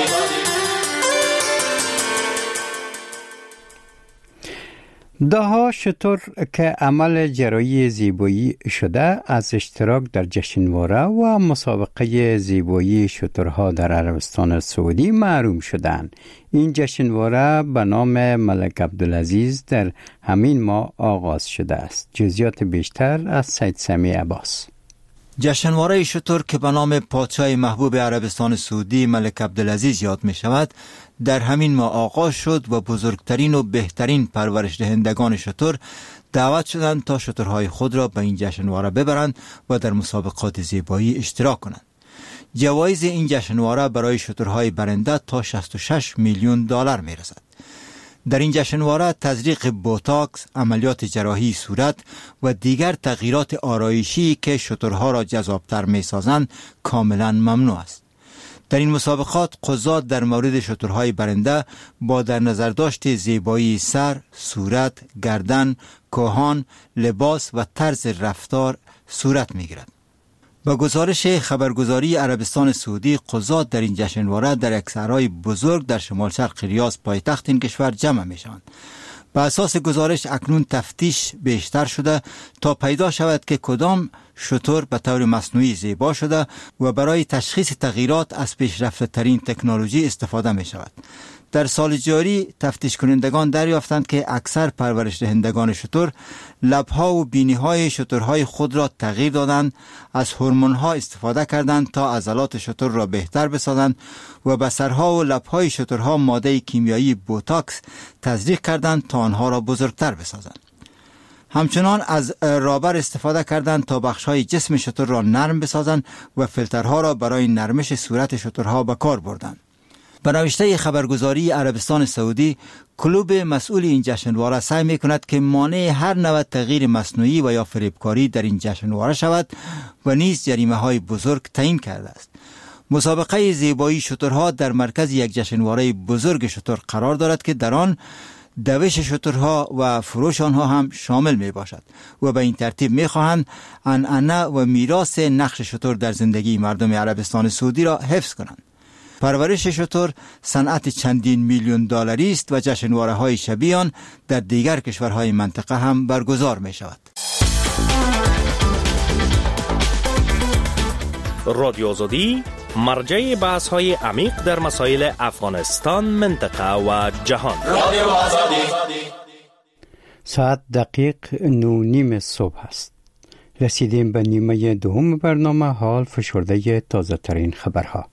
A: دهها شتر که عمل جراحی زیبایی شده از اشتراک در جشنواره و مسابقه زیبایی شترها در عربستان سعودی محروم شدند. این جشنواره به نام ملک عبدالعزیز در همین ماه آغاز شده است. جزئیات بیشتر از سید سمی عباس.
E: جشنواره شتر که به نام پادشاه محبوب عربستان سعودی ملک عبدالعزیز یاد می شود در همین ماه آغاز شد و بزرگترین و بهترین پرورش دهندگان شتر دعوت شدند تا شترهای خود را به این جشنواره ببرند و در مسابقات زیبایی اشتراک کنند. جوایز این جشنواره برای شترهای برنده تا شصت و شش میلیون دلار می رسد. در این جشنواره تزریق بوتاکس، عملیات جراحی صورت و دیگر تغییرات آرایشی که شترها را جذابتر می سازند کاملا ممنوع است. در این مسابقات قضات در مورد شترهای برنده با در نظر داشت زیبایی سر، صورت، گردن، کهان، لباس و طرز رفتار صورت می گیرد. با گزارش خبرگزاری عربستان سعودی، قضات در این جشنواره در یک صحرای بزرگ در شمال شرق ریاض پایتخت این کشور جمع می شوند. به اساس گزارش اکنون تفتیش بیشتر شده تا پیدا شود که کدام شتر به طور مصنوعی زیبا شده و برای تشخیص تغییرات از پیشرفته ترین تکنولوژی استفاده می شود. در سال جاری تفتیش کنندگان دریافتند که اکثر پرورش دهندگان شتر لبها و بینیهای شترهای خود را تغییر دادند، از هورمون‌ها استفاده کردند تا عضلات شتر را بهتر بسازند و به سرها و لبهای شترها ماده کیمیایی بوتاکس تزریق کردند تا آنها را بزرگتر بسازند. همچنان از رابر استفاده کردند تا بخش‌های جسم شتر را نرم بسازند و فیلترها را برای نرمش صورت شترها به کار بردند. به نوشته خبرگزاری عربستان سعودی، کلوب مسئول این جشنواره سعی می‌کند که مانع هر نوع تغییر مصنوعی و یا فریبکاری در این جشنواره شود و نیز جریمه‌های بزرگ تعیین کرده است. مسابقه زیبایی شترها در مرکز یک جشنواره بزرگ شتر قرار دارد که در آن دوش شترها و فروش آنها هم شامل می باشد و به این ترتیب می خواهند عنعنه و میراث نقش شتر در زندگی مردم عربستان سعودی را حفظ کنند. پرورش شتر صنعت چندین میلیون دلاری است و جشنواره های شبیه آن در دیگر کشورهای منطقه هم برگزار می شود.
O: رادیو آزادی مرجع بحث های عمیق در مسائل افغانستان، منطقه و جهان. رادیو آزادی.
A: ساعت دقیق نو نیم صبح است. رسیدیم به نیمه دوم برنامه. حال فشرده تازه ترین خبرها.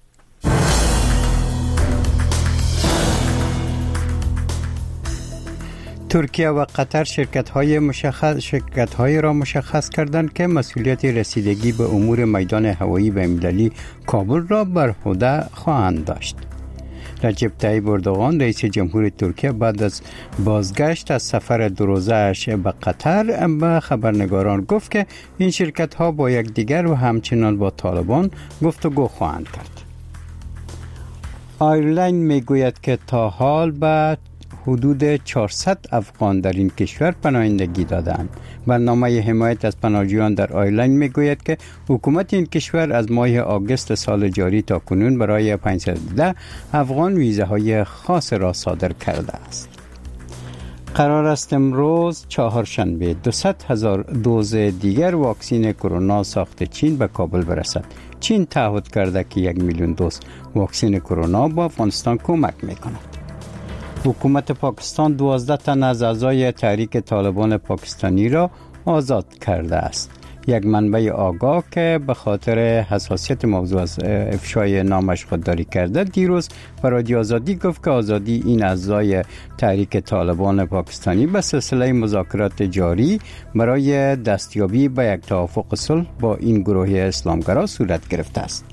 A: ترکیه و قطر شرکت‌های مشخص شرکت‌های را مشخص کردند که مسئولیت رسیدگی به امور میدان هوایی بین‌المللی کابل را بر عهده خواهند داشت. رجب طیب اردوغان رئیس جمهور ترکیه بعد از بازگشت از سفر دو روزه‌اش به قطر به خبرنگاران گفت که این شرکت‌ها با یکدیگر و همچنان با طالبان گفتگو خواهند کرد. آیرلاین میگوید که تا حال به حدود چهارصد افغان در این کشور پناهندگی دادند. برنامه حمایت از پناهجویان در آیرلاین میگوید که حکومت این کشور از ماه آگوست سال جاری تا کنون برای پانصد و ده افغان ویزاهای خاص را صادر کرده است. قرار است امروز چهارشنبه دویست هزار دوز دیگر واکسن کرونا ساخت چین به کابل برسد. چین تعهد کرده که یک میلیون دوز واکسن کرونا با افغانستان کمک میکند. حکومت پاکستان دوازده تن از اعضای تحریک طالبان پاکستانی را آزاد کرده است. یک منبع آگاه که به خاطر حساسیت موضوع از افشای نامش خودداری کرده دیروز به رادیو آزادی گفت که آزادی این اعضای تحریک طالبان پاکستانی به سلسله مذاکرات جاری برای دستیابی به یک توافق صلح با این گروه اسلامگرا صورت گرفته است.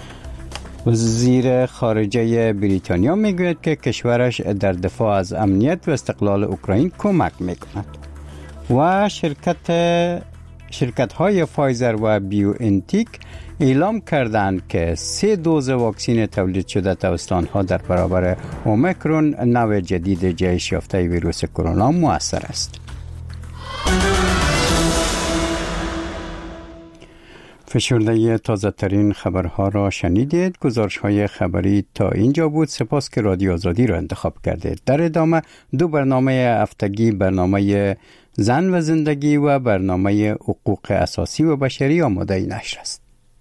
A: وزیر خارجه بریتانیا میگوید که کشورش در دفاع از امنیت و استقلال اوکراین کمک میکند و شرکت شرکت های فایزر و بیو انتیک اعلام کردند که سه دوز واکسن تولید شده توسط آنها در برابر اومیکرون نوع جدید جهش یافته ویروس کرونا مؤثر است. فشرده تازه ترین خبرها را شنیدید. گزارش های خبری تا اینجا بود. سپاس که رادیو آزادی را انتخاب کردید. در ادامه دو برنامه هفتگی، برنامه زن و زندگی و برنامه حقوق اساسی و بشری آماده نشر است.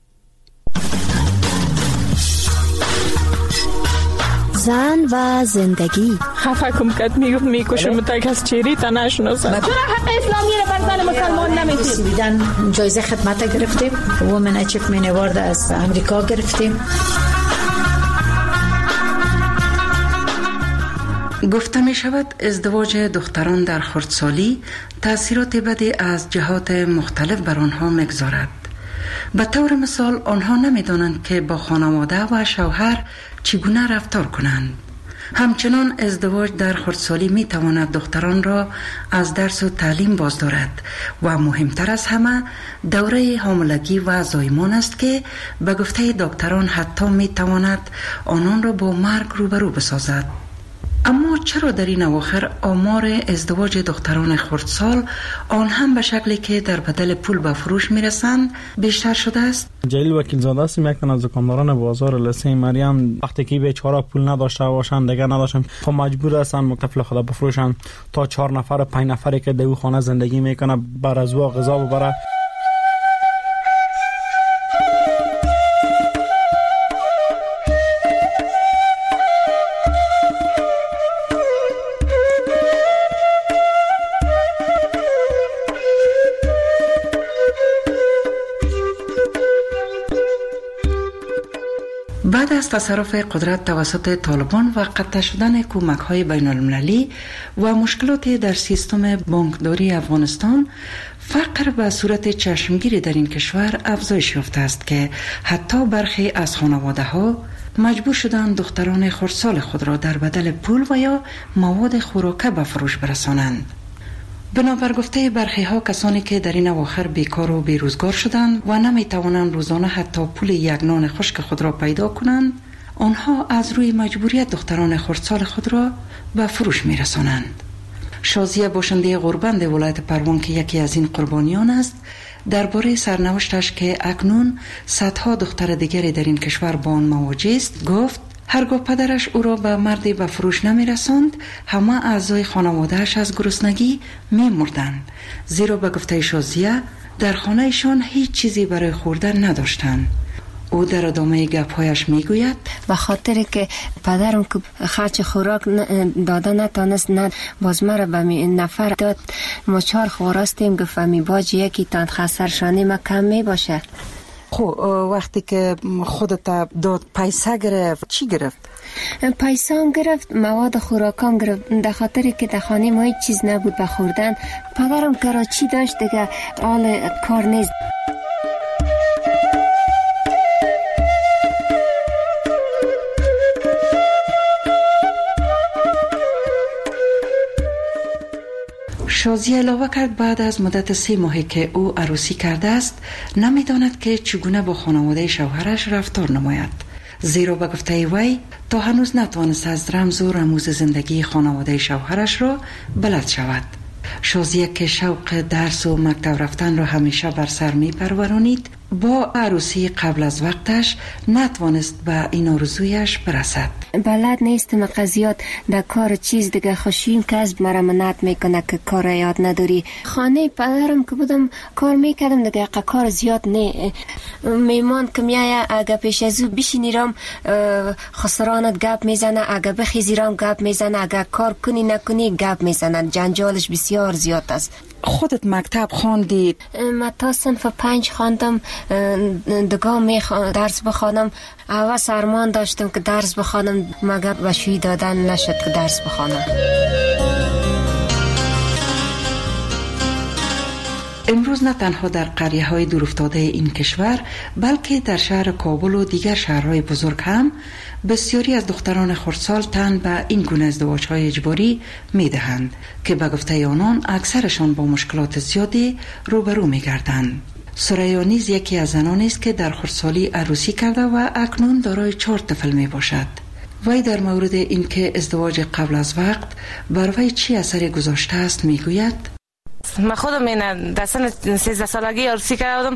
P: زن و زندگی.
Q: خفه کم کت میگفت میکشم تک از چیری تا نشناسم.
R: چرا حق اسلامی رو بر زن مسلمان نمیدید؟
S: سویدن جایزه خدمت گرفتیم، وومن اچیومنت اوارد از امریکا گرفتیم.
T: گفته می شود ازدواج دختران در خردسالی تأثیرات بدی از جهات مختلف بر آنها میگذارد. به طور مثال آنها نمیدانند که با خانواده و شوهر چگونه رفتار کنند. همچنان ازدواج در خردسالی می تواند دختران را از درس و تعلیم باز دارد و مهمتر از همه دوره حاملگی و زایمان است که به گفته دکتران حتی می تواند آنان را با مرگ روبرو بسازد. اما چرا در این اواخر آمار ازدواج دختران خردسال آن هم به شکلی که در بدل پول به فروش میرسند بیشتر شده است؟
U: جلیل وکیل زاده است، یک تن از دکانداران بازار لسه مریم وقتی که بیچاره پول نداشته باشند دیگه نداشتن خب مجبور هستند طفل خود بفروشن تا چهار نفر پنج نفری که در خانه زندگی میکنه بر از او غذا ببره.
T: بعد از تصرف قدرت توسط طالبان و قطع شدن کمک‌های بین‌المللی و مشکلات در سیستم بانکداری افغانستان، فقر به صورت چشمگیری در این کشور افزایش یافته است که حتی برخی از خانواده‌ها مجبور شدند دختران خردسال خود را در بدل پول و یا مواد خوراکه به فروش برسانند. بنابر گفته برخی ها کسانی که در این اواخر بیکار و بیروزگار شدند و نمی توانند روزانه حتی پول یک نان خشک خود را پیدا کنند، آنها از روی مجبوریت دختران خردسال خود را به فروش می رسانند. شازیه باشنده غوربند ولایت پروان که یکی از این قربانیان است، درباره سرنوشتش که اکنون صدها دختر دیگری در این کشور با آن مواجه است گفت هرگاه پدرش او را به مردی به فروش نمی رساند، همه اعضای خانوادهش از گرسنگی می مردند، زیرا به گفته شازیه در خانهشان هیچ چیزی برای خوردن نداشتند. او در ادامه گپ‌هایش میگوید
F: به خاطر که پدرم که خرچ خوراک داده نتانست، نه باز مرا به نفر داد، ما چهار خواراستیم، گفت می باج یکی تان خسرشانی ما کم می باشه.
T: خب وقتی که خودت داد پیسه گرفت چی گرفت؟
F: پیسه هم گرفت، مواد خوراکام گرفت، در خاطر که در خانه ما هیچ چیز نبود به خوردن. پدرم کراچی داشت دیگه، حال کار نیست.
T: شازیه علاوه کرد بعد از مدت سه ماهی که او عروسی کرده است نمیداند که چگونه با خانواده شوهرش رفتار نماید، زیرا به گفته وی تا هنوز نتوانست از رمز و رموز زندگی خانواده شوهرش را بلد شود. شازیه که شوق درس و مکتب رفتن را همیشه بر سر می پرورانید، با عروسی قبل از وقتش نتوانست به این آرزویش برسد.
F: بلد نیستم قضیات در کار چیز دیگه، خوشیم که از مرا منعت میکنه که کار یاد نداری. خانه پدرم که بودم کار میکردم دیگه، کار زیاد نه. میمان که میایه اگه پیش از او بشینیرم خسرانت گپ میزنه، اگه بخیزیرم گپ میزنه، اگه کار کنی نکنی گپ میزنه، جنجالش بسیار زیاد است.
T: خودت مکتب خواندی؟
F: من تا صنف پنج خواندم، دگاه می درس بخوانم. اول سرمان داشتم که درس بخوانم، مگر بشوی دادن نشد که درس بخوانم.
T: امروز نه تنها در قریه های دورافتاده این کشور بلکه در شهر کابل و دیگر شهرهای بزرگ هم بسیاری از دختران خردسال تن به این گونه ازدواج های اجباری می دهند که به گفته آنان اکثرشان با مشکلات زیادی روبرو می گردند. سریا نیز یکی از زنانی است که در خردسالی عروسی کرده و اکنون دارای چهار طفل می باشد. وی در مورد اینکه ازدواج قبل از وقت بر وی چی اثری گذاشته است می گوید
V: من خودم این در سن سیزده سالگی عروسی کردم،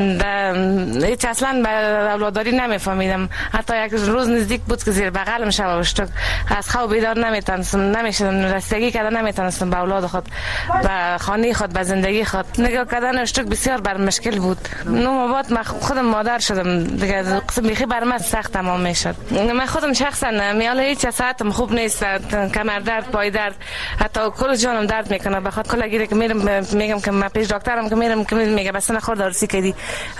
V: هیچ اصلا به اولاداری نمیفهمیدم. حتی یک روز نزدیک بود که زیر بغلم شب شد، از خواب بیدار نمیتونستم، نمیشدم رسیدگی کردن نمیتونستم به اولاد خود، به خانه خود، به زندگی خود. نگاه کردن اشتک بسیار بر مشکل بود. نو ما بعد من خودم مادر شدم دیگه، قسم بیخی بر من سخت تمام میشد. من خودم شخصا میال هیچ ساعتم خوب نیست، کمر درد، پای درد، حتی کل جانم درد میکنه. بخاطر کلاگیری که میرم میگم که من پیش دکترم که میرم که میگه بس نه خورد عروسی کردی،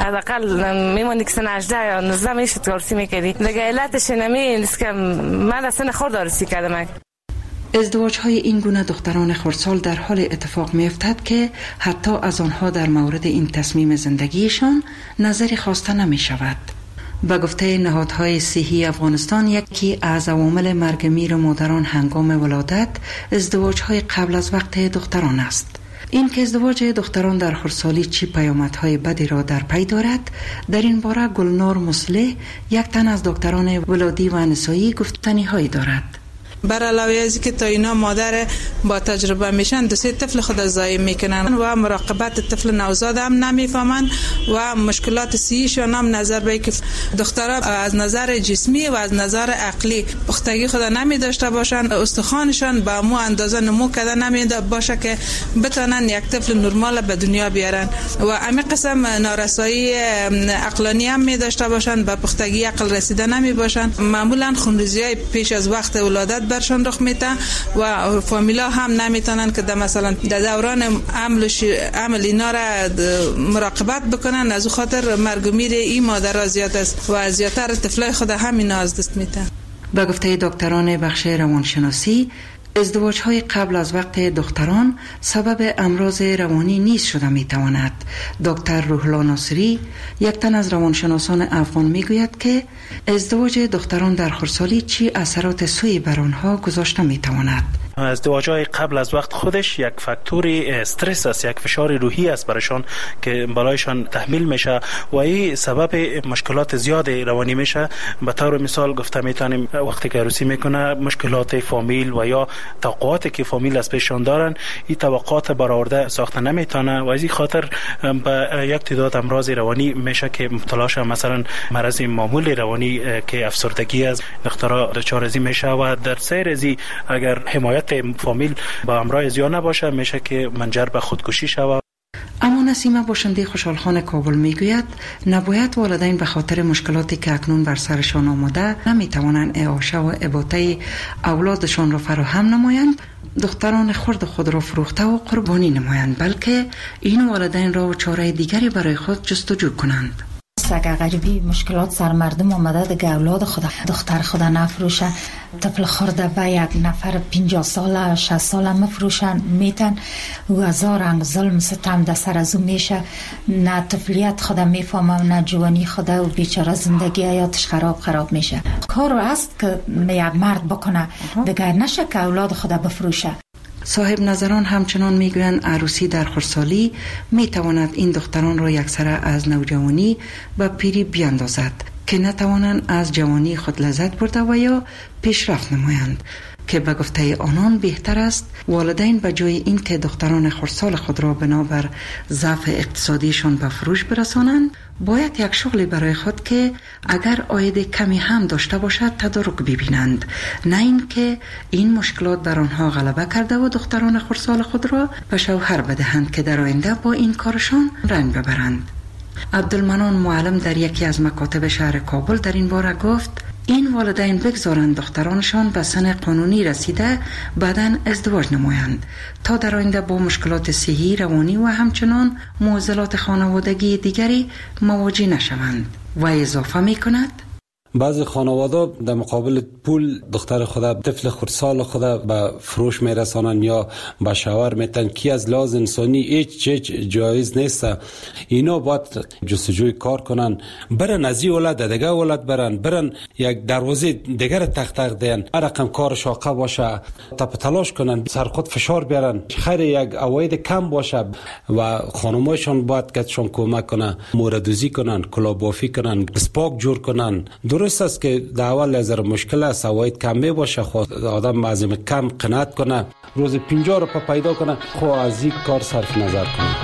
V: حداقل میموندی که سن هجده یا نوزده میشد عروسی میکردی دیگه. علتش نمی نیست که من سن خورد عروسی کردم.
T: ازدواج های این گونه دختران خردسال در حال اتفاق می افتد که حتی از آنها در مورد این تصمیم زندگیشان نظری خواسته نمی شود. به گفته نهادهای صحی افغانستان، یکی از عوامل مرگ میر مادران هنگام ولادت ازدواج های قبل از وقت دختران است. این که ازدواج دختران در خردسالی چی پیامدهای بدی را در پی دارد، در این باره گلنار مصلح، یک تن از دکتران ولادی و نسایی، گفتنی هایی دارد.
W: بر علاوه از که تا اینا مادر با تجربه میشن، دو سه طفل خود ضایع میکنن و مراقبت طفل نوزاد هم نمیفهمن و مشکلات صحیشون هم نظر به که دخترها از نظر جسمی و از نظر عقلی پختگی خود نمی داشته باشن، استخوانشان به مو اندازه نمو کرده نمی باشه که بتونن یک طفل نرمال به دنیا بیارن و امی قسم نارسایی عقلانی هم می داشته باشن، به پختگی عقل رسیده نمی باشن. معمولا خونریزی پیش از وقت ولادت برشان رخ میته و فامیلا هم نمیتونن که در مثلا در دوران عمل عمل اینا را مراقبت بکنن. از خاطر مرگ و میر این مادرها زیاد است و زیادتر طفلای خود همینا از دست میته.
T: به گفته دکتران بخش روانشناسی، ازدواج های قبل از وقت دختران سبب امراض روانی نیز شده می تواند. دکتر روحلا ناصری، یک تن از روانشناسان افغان، می گوید که ازدواج دختران در خردسالی چی اثرات سوی بر آنها گذاشته می تواند.
B: ازدواج‌های قبل از وقت خودش یک فاکتور استرس است، یک فشار روحی است برایشان که بالایشان تحمیل میشه و این سبب مشکلات زیاد روانی میشه. به طور مثال گفته میتونیم وقتی که عروسی میکنه مشکلات فامیل و یا توقعاتی که فامیل از پیششان دارن، این توقعات برآورده ساخته نمیتونه و از این خاطر به یک تعداد امراض روانی میشه که مبتلا شه. مثلا مرض معمول روانی که افسردگی است، دخترها دچار از این میشه و در سیر از اگر حمایت فامیل با امراض زیاد نباشه میشه که منجر به خودکشی شود.
T: اما نسیمه باشنده خوشحالخان کابل میگوید نباید والدین به خاطر مشکلاتی که اکنون بر سرشان آمده نمیتوانند اعاشه و اباطه اولادشان را فراهم نمایند، دختران خرد خود را فروخته و قربانی نمایند، بلکه این والدین را و چاره دیگری برای خود جستجو کنند.
S: اگر غریبی مشکلات سر مردم آمده دیگه اولاد خود دختر خود نفروشه، طفل خورده به یک نفر پنجاه ساله شصت ساله مفروشن میتن و هزار رنگ ظلم ستم در سر از او میشه، نه طفلیت خود میفهمه نه جوانی خود و بیچاره زندگی حیاتش خراب خراب میشه. کار است که یک مرد بکنه دیگه، نشه که اولاد خود بفروشه.
T: صاحب نظران همچنان میگویند عروسی در خردسالی میتواند این دختران را یکسره از نوجوانی و پیری بیاندازد که نتوانند از جوانی خود لذت برده و یا پیشرفت نمایند، که به گفته آنان بهتر است والدین به جای این که دختران خردسال خود را بنابر ضعف اقتصادیشان به فروش برسانند، باید یک شغلی برای خود که اگر عاید کمی هم داشته باشد تدارک ببینند، نه این که این مشکلات بر آنها غلبه کرده و دختران خردسال خود را به شوهر بدهند که در آینده با این کارشان رنج ببرند. عبدالمنان معلم در یکی از مکاتب شهر کابل در این باره گفت این والدین بگذارند دخترانشان به سن قانونی رسیده بعداً ازدواج نمایند تا در آینده با مشکلات صحی، روانی و همچنان معضلات خانوادگی دیگری مواجه نشوند. و اضافه می کند
C: بعضی خانواده در مقابل پول دختر خود طفل خردسال خود به فروش میرسانن یا به شوهر میتن که از لحاظ انسانی هیچ هیچ جایز نیست. اینا باید جستجوی کار کنن، برن از این ولد دیگه ولد برن برن یک دروازه دیگر تق تق دین، هر رقم کار شاقه باشه تپ تلاش کنن، سر خود فشار بیارن، خیر یک عواید کم باشه و خانمایشان باید کتشان کمک کنن، موردوزی کنن، کلابافی کنن، سپاک جور کنن. درست است که در اول از مشکل است، عواید کم می باشه، خود آدم از کم قناعت کنه، روز پنجاه رو پیدا کنه، خود از این کار صرف نظر کنه.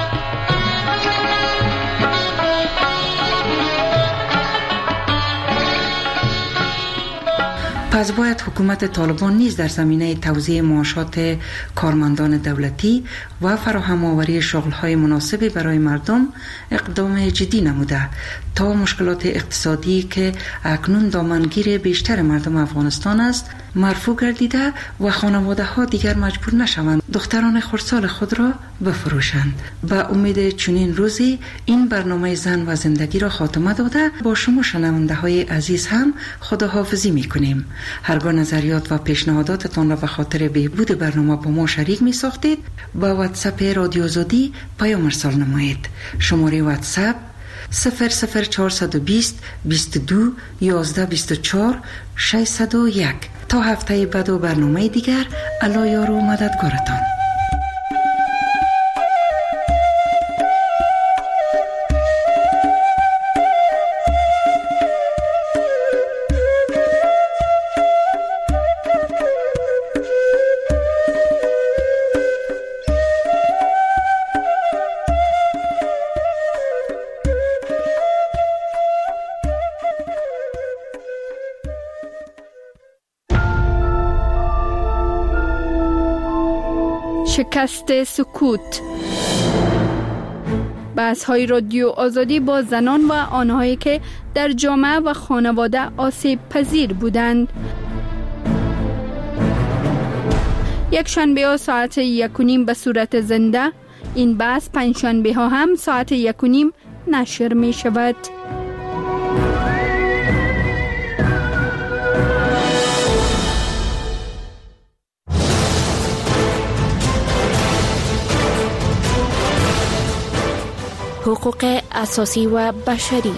T: پس باید حکومت طالبان نیز در زمینه توزیع معاشات کارمندان دولتی و فراهم آوری شغل‌های مناسبی برای مردم اقدام جدی نموده تا مشکلات اقتصادی که اکنون دامنگیر بیشتر مردم افغانستان است مرفوع گردیده و خانواده ها دیگر مجبور نشوند دختران خردسال خود را بفروشند. به امید چنین روزی این برنامه زن و زندگی را خاتمه داده با شما شنونده های عزیز هم خداحافظی می کنیم. هرگاه نظریات و پیشنهاداتتان را به خاطر بهبود برنامه با ما شریک می ساختید با واتساپ رادیو آزادی پیام ارسال نمایید. شماره واتساپ صفر صفر چهارصد و بیست بیست و دو یازده بیست و چهار ششصد و یک. تا هفته بعد و برنامه دیگر، الله یار و مددگارتان.
G: شکست سکوت. بحث‌های رادیو آزادی با زنان و آنهایی که در جامعه و خانواده آسیب پذیر بودند. یک شنبه ها ساعت یک و نیم به صورت زنده. این بحث پنج شنبه ها هم ساعت یک و نیم نشر می شود.
P: حقوق اساسی و بشری.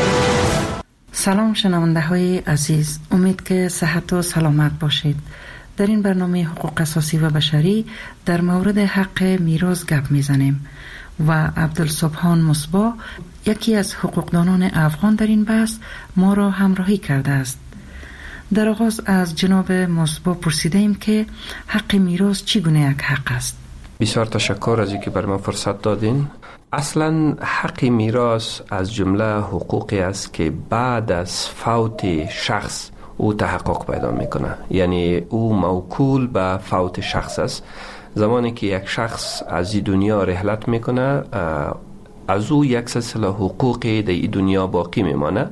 T: سلام شنونده های عزیز، امید که صحت و سلامت باشید. در این برنامه حقوق اساسی و بشری در مورد حق میراث گپ میزنیم و عبدالسبحان مصباح، یکی از حقوقدانان افغان در این بحث، ما را همراهی کرده است. در آغاز از جناب مصباح پرسیده ایم که حق میراث چگونه یک حق است.
D: بسیار تشکر از اینکه بر من فرصت دادین. اصلا حق میراث از جمله حقوقی است که بعد از فوت شخص او تحقق پیدا میکنه، یعنی او موکول به فوت شخص است. زمانی که یک شخص از این دنیا رحلت میکنه، از او یک سلسله حقوقی در این دنیا باقی میمانه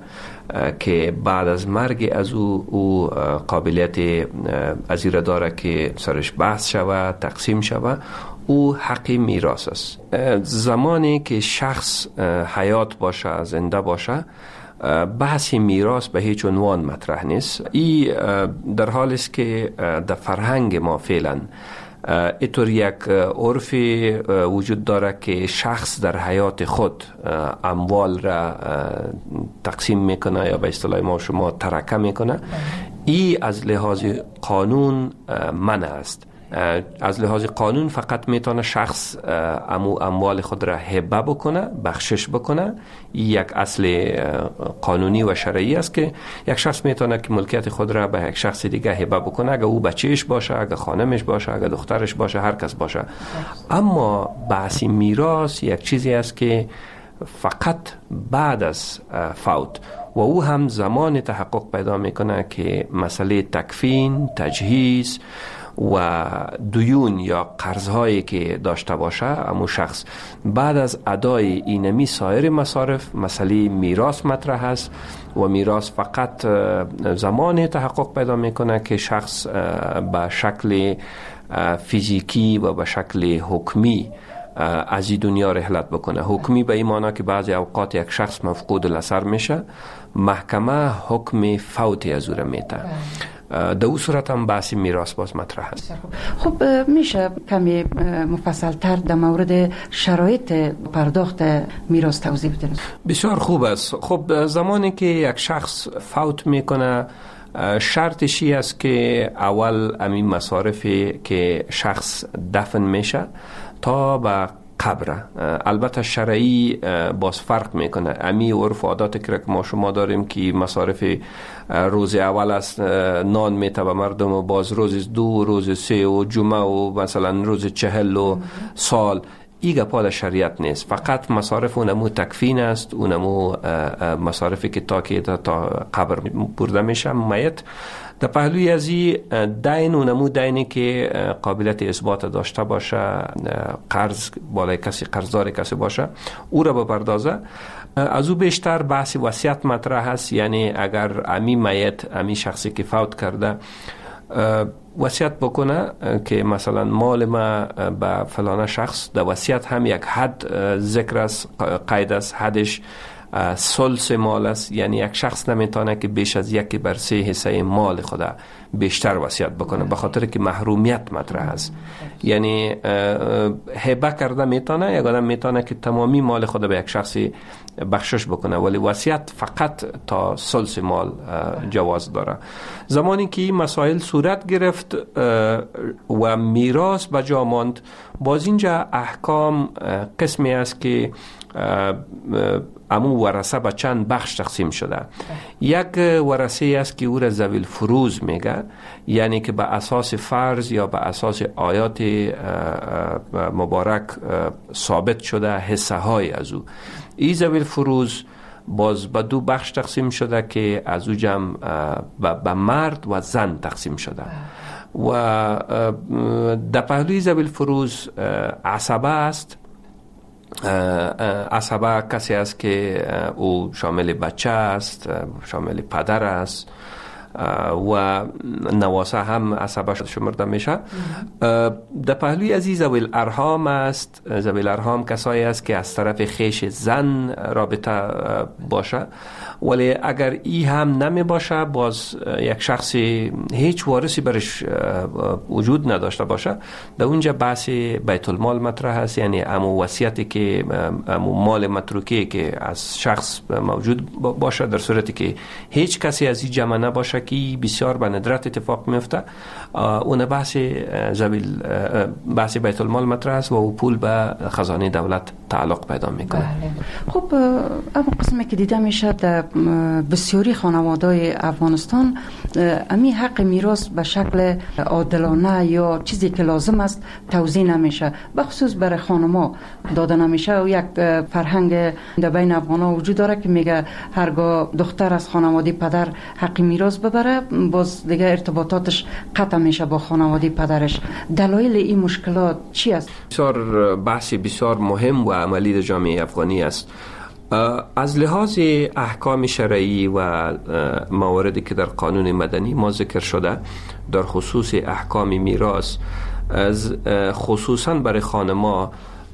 D: که بعد از مرگ از او او قابلیت از این داره که سرش بحث شود، تقسیم شود. او حق میراث است. زمانی که شخص حیات باشه، زنده باشه، بحث میراث به هیچ عنوان مطرح نیست. این در حالی است که در فرهنگ ما فعلا اینطور یک عرف وجود داره که شخص در حیات خود اموال را تقسیم میکنه یا به اصطلاح ما شما ترکه میکنه. این از لحاظ قانون منع است. از لحاظ قانون فقط میتونه شخص امو اموال خود را هبه بکنه، بخشش بکنه. یک اصل قانونی و شرعی است که یک شخص میتونه که ملکیت خود را به یک شخص دیگه هبه بکنه، اگه او بچهش باشه، اگه خانمش باشه، اگه دخترش باشه، هر کس باشه. اما بحث میراث یک چیزی است که فقط بعد از فوت و او هم زمان تحقق پیدا میکنه که مسئله تکفین، تجهیز و دیون یا قرضهایی که داشته باشه امو شخص، بعد از ادای اینمی سایر مصارف مسئله میراث مطرح است و میراث فقط زمان تحقق پیدا میکنه که شخص به شکل فیزیکی و به شکل حکمی از این دنیا رحلت بکنه. حکمی به این معنی که بعضی اوقات یک شخص مفقود الاثر میشه، محکمه حکم فوت از او را میده. در اون صورت هم بحث میراث باز مطرح است.
T: خب میشه کمی مفصل تر در مورد شرایط پرداخت میراث توضیح بدید؟
D: بسیار خوب است. خب زمانی که یک شخص فوت میکنه، شرطشی است که اول همین مصارفی که شخص دفن میشه تا به قبر، البته شرعی باز فرق میکنه. امی عرف عادات که ما شما داریم که مصارف روز اول است نان میته به مردم و باز روز دو، روز سه و جمعه و مثلا روز چهل و سال، ایگه پاد شریعت نیست. فقط مصارف اونمو تکفین است، اونمو مصارفی که تا که تا قبر برده میشه میت. در پهلوی از این دین اونمو دینی که قابلیت اثبات داشته باشه، قرض بالای کسی، قرضدار کسی باشه، او را بپردازه. از او بیشتر بحث وصیت مطرح هست، یعنی اگر امی میت، امی شخصی که فوت کرده وصیت بکنه که مثلا مال ما به فلان شخص، در وصیت هم یک حد ذکر است، قید است، حدش ثلث مال است، یعنی یک شخص نمیتونه که بیش از یک بر سه حصه مال خود بیشتر وصیت بکنه، به خاطر که محرومیت مطرح است. یعنی هبه کرده میتونه، یک آدم میتونه که تمامی مال خود به یک شخصی بخشش بکنه، ولی وصیت فقط تا ثلث مال جواز داره. زمانی که این مسائل صورت گرفت و میراث به جا ماند، باز اینجا احکام قسمی است که امو ورثه به چند بخش تقسیم شده. یک ورثه است که او را ذوی الفروض میگه، یعنی که به اساس فرض یا به اساس آیات مبارک ثابت شده حصه های از او. این ذوی الفروض باز به دو بخش تقسیم شده که از او جمع به مرد و زن تقسیم شده. و در پهلوی ذوی الفروض عصبه است. عصبه کسی است که او شامل بچه است، شامل پدر است و نواسه هم عصبه شمرده میشه. در پهلوی از این ذوی الارحام است. ذوی الارحام کسایی است که از طرف خیش زن رابطه باشه، ولی اگر ای هم نمی باشه، باز یک شخصی هیچ وارثی برش وجود نداشته باشه، در اونجا بحث بیت المال مطرح است، یعنی امو وصیتی که امو مال متروکی که از شخص موجود باشه، در صورتی که هیچ کسی از این جمع نباشه که بسیار به ندرت اتفاق میفته، اون بحث زویل بحث بیت المال مطرح است و او پول به خزانه دولت تعلق پیدا میکنه.
T: بله. خب اما قسمی که دیده میشه در بسیاری خانواده‌های افغانستان امی حق میراث به شکل عادلانه یا چیزی که لازم است توزیع نمیشه، به خصوص برای خانم‌ها داده نمیشه. و یک فرهنگ در بین افغان‌ها وجود داره که میگه هرگاه دختر از خانواده پدر حق میراث ببره، باز دیگه ارتباطاتش قطع میشه با خانواده پدرش. دلایل این مشکلات چی است؟
D: بسیار بحث بسیار مهم و عملی در جامعه افغانی است. از لحاظ احکام شرعی و مواردی که در قانون مدنی ما ذکر شده در خصوص احکام میراث، از خصوصا برای خانما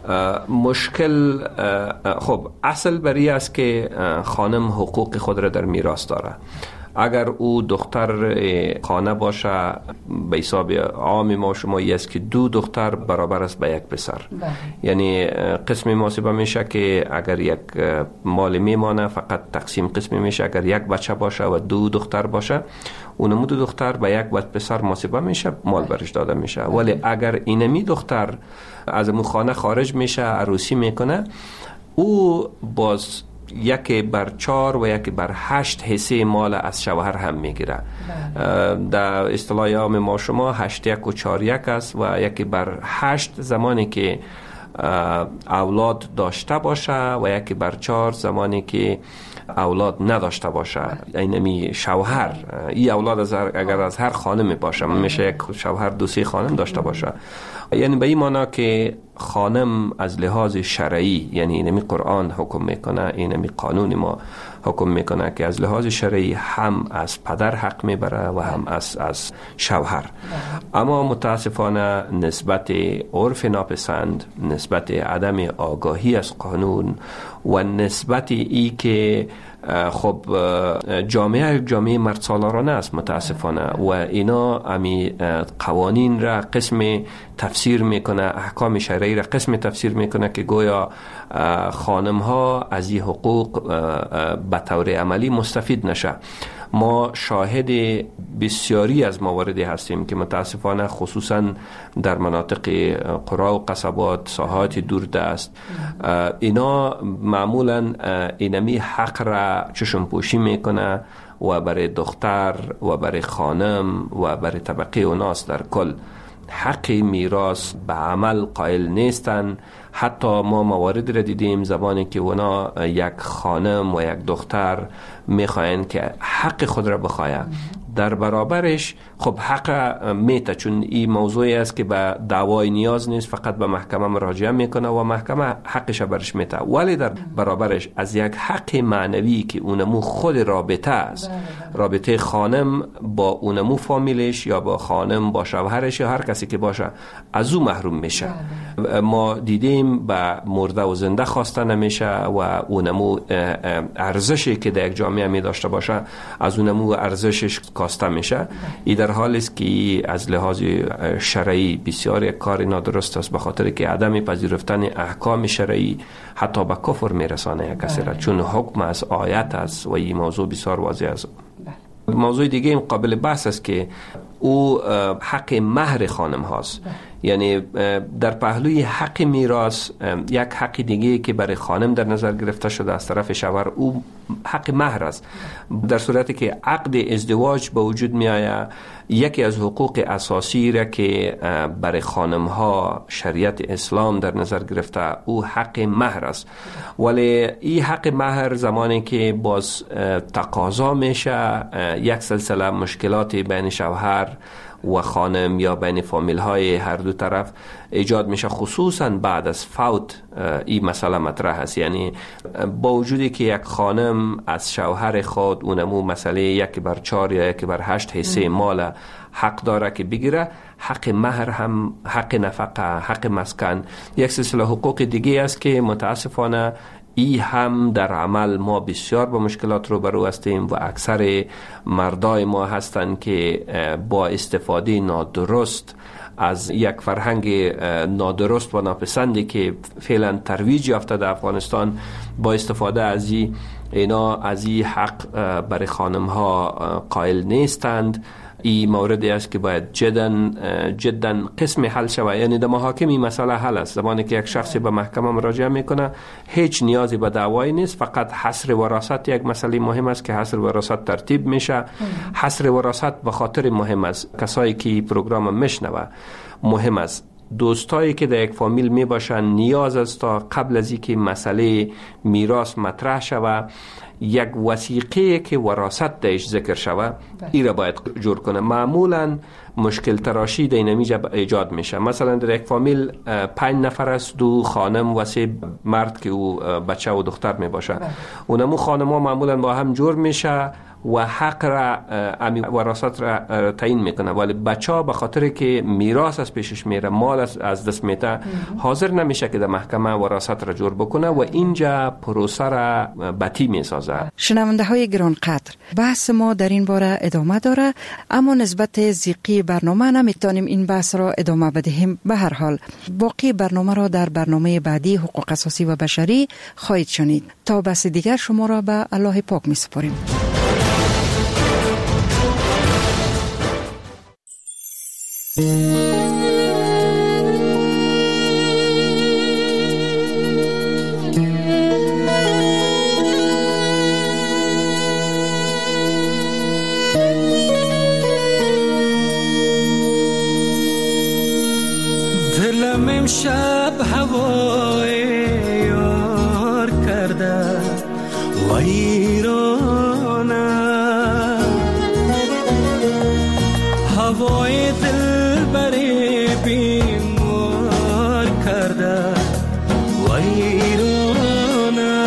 D: مشکل، خب اصل بری است که خانم حقوق خود را در میراث داره. اگر او دختر خانه باشه، به حساب عام ما شمایی است که دو دختر برابر است به یک پسر. بله. یعنی قسم محاسبه میشه که اگر یک مال میمانه فقط تقسیم قسم میشه، اگر یک بچه باشه و دو دختر باشه اونمو دو دختر به یک پسر محاسبه میشه، مال برش داده میشه. ولی اگر اینمی دختر از اون خانه خارج میشه، عروسی میکنه، او باز یکی بر چار و یکی بر هشت حصه مال از شوهر هم میگیره. در اصطلاح عام ما شما هشت یک و چار یک است و یکی بر هشت زمانی که اولاد داشته باشه و یکی بر چار زمانی که اولاد نداشته باشه. اینمی شوهر، این اولاد از اگر از هر خانم باشه میشه یک شوهر دو سه خانم داشته باشه. یعنی به این معنا که خانم از لحاظ شرعی، یعنی اینمی قرآن حکم میکنه، اینمی قانون ما حکم میکنه که از لحاظ شرعی هم از پدر حق میبره و هم از از شوهر. اما متاسفانه نسبت عرف ناپسند، نسبت عدم آگاهی از قانون و نسبت ای که خب جامعه جامعه مرد سالارانه است متاسفانه و اینا امی قوانین را قسم تفسیر میکنه، احکام شرعی را قسم تفسیر میکنه که گویا خانم ها از این حقوق به طور عملی مستفید نشه. ما شاهد بسیاری از مواردی هستیم که متاسفانه خصوصا در مناطق قرا و قصبات، ساحات دوردست، اینا معمولا اینمی حق را چشم پوشی میکنه و برای دختر و برای خانم و برای طبقه اوناس در کل حق میراث به عمل قائل نیستن. حتی ما موارد را دیدیم زمانی که اونا یک خانم و یک دختر میخواین که حق خود را بخواین، در برابرش خب حق میته، چون این موضوعی است که به دعوای نیاز نیست، فقط به محکمه مراجعه میکنه و محکمه حقش برش میته. ولی در برابرش از یک حق معنوی که اونمو خود رابطه است، رابطه خانم با اونمو فامیلش یا با خانم با شوهرش یا هر کسی که باشه، از او محروم میشه. ما دیدیم به مرده و زنده خواسته نمیشه و اونمو ارزشی که در یک جامعه می داشته باشه از اونمو ارزشش کاسته میشه. این در حالی است که از لحاظ شرعی بسیار یک کار نادرست است، به خاطر که عدم پذیرفتن احکام شرعی حتی به کفر میرسانه یک کسی را، چون حکم از آیت است و این موضوع بسیار واضح است. موضوع دیگه قابل بحث است که او حق مهر خانم هاست. یعنی در پهلوی حق میراث یک حق دیگه که برای خانم در نظر گرفته شده از طرف شوهر، او حق مهر است. در صورتی که عقد ازدواج به وجود می آید، یکی از حقوق اساسی را که برای خانم ها شریعت اسلام در نظر گرفته او حق مهر است. ولی این حق مهر زمانی که باز تقاضا میشه، یک سلسله مشکلات بین شوهر و خانم یا بین فامیل های هر دو طرف ایجاد میشه، خصوصا بعد از فوت این مسئله مطرح است. یعنی با وجودی که یک خانم از شوهر خود اونمو مسئله یک بر چار یا یک بر هشت حصه مال حق داره که بگیره، حق مهر هم، حق نفقه، حق مسکن، یک سلسله حقوق دیگه است که متاسفانه ای هم در عمل ما بسیار با مشکلات رو برو هستیم و اکثر مردای ما هستند که با استفاده نادرست از یک فرهنگ نادرست و ناپسندی که فعلا ترویج یافته در افغانستان با استفاده از این اینا از این حق برای خانم ها قائل نیستند. این موردی است که باید جدا جدا قسم حل شود. یعنی در محاکم این مسئله حل است. زمانی که یک شخصی به محکمه مراجعه میکنه هیچ نیازی به دعوایی نیست، فقط حصر وراثت یک مسئله مهم است که حصر وراثت ترتیب میشه. حصر وراثت به خاطر مهم است، کسایی که پروگرام میشنوه مهم است، دوستایی که در یک فامیل می باشن نیاز است تا قبل از اینکه مسئله میراث مطرح شود یک وثیقه که وراثت درش ذکر شود این را باید جور کنه. معمولا مشکل تراشی در اینجا ایجاد میشه. مثلا در یک فامیل پنج نفر است، دو خانم و سه مرد که او بچه و دختر می باشه. اونمو خانم ها معمولا با هم جور میشه و حق را امی وراثت را تعیین میکنه، ولی بچه ها به خاطر که میراث از پیشش میره، مال از دست میته، حاضر نمیشه که در محکمه وراثت را جور بکنه و اینجا پروسه را بطی میسازه.
T: شنونده های گرانقدر، بحث ما در این باره ادامه داره، اما نسبت زیقی برنامه نمیتونیم این بحث را ادامه بدهیم. به هر حال باقی برنامه را در برنامه بعدی حقوق اساسی و بشری خواهید شنید. تا بحث دیگر شما را به الله پاک میسپاریم.
H: دلم امشب هوای یار کرده ویرانه، هوای دل بری بیمار کرده ویرانه،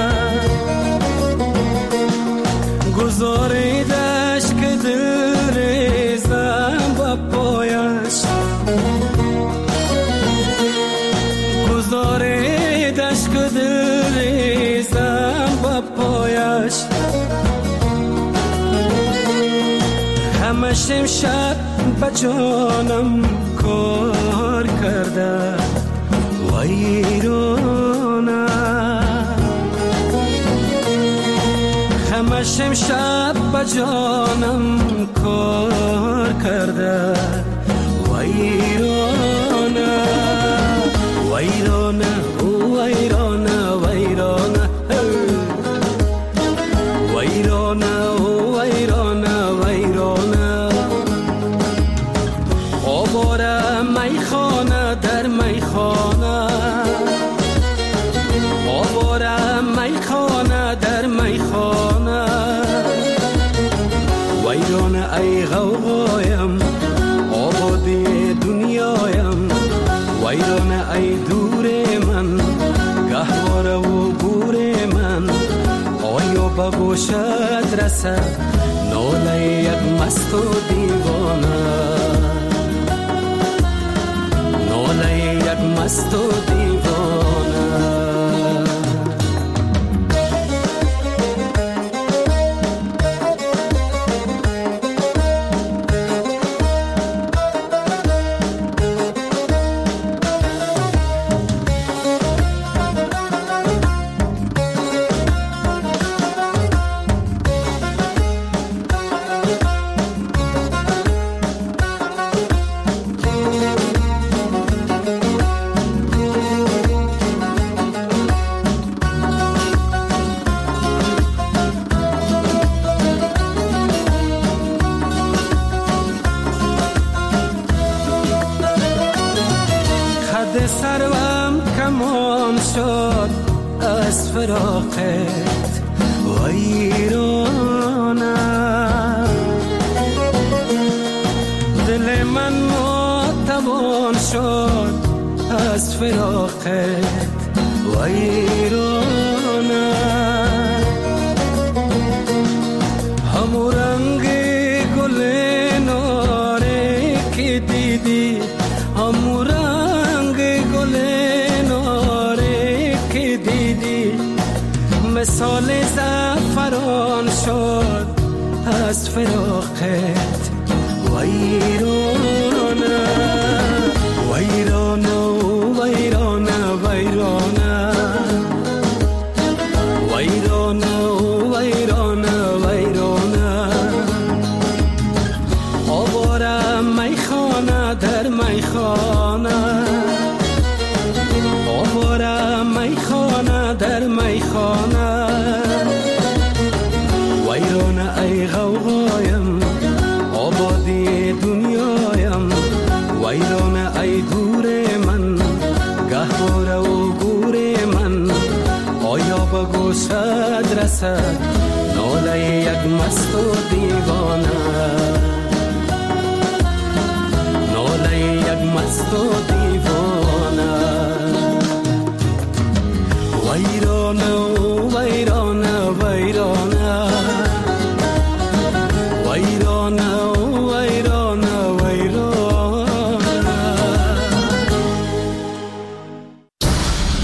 H: گذاریدش که دل ریزم با پایش، گذاریدش که دل ریزم با پایش، همش امشب با جانم کار کرده ویرانه، همش امشب با جانم کار کرده ویرانه، ویرانه ویرانه ویرانه ویرانه ویرانه ویرانه، آواره میخانه در میخانه، آواره میخانه در میخانه، ویرانه ای غوغایم آبادی دنیایم، ویرانه ای دور من گهواره و گور من، آیا به گوشت رسد ناله یک مست و دیوانه، ناله یک مست و دیوانه. سروم کمان شد از فراقت ویرانه، دل من ماتوان شد از فراقت ویرانه، همو رنگ گل ناره که دیدی، همو رنگ گل ناره که دیدی، مثال زعفران شد از فراقت ویرانه. میخانه در میخانه ویرانه ای غوغایم آبادی دنیایم ویرانه ای گور من گهواره و گور من آیا بگو صد رسد ناله یک مست و دیوانه ناله یک مست و دیوانه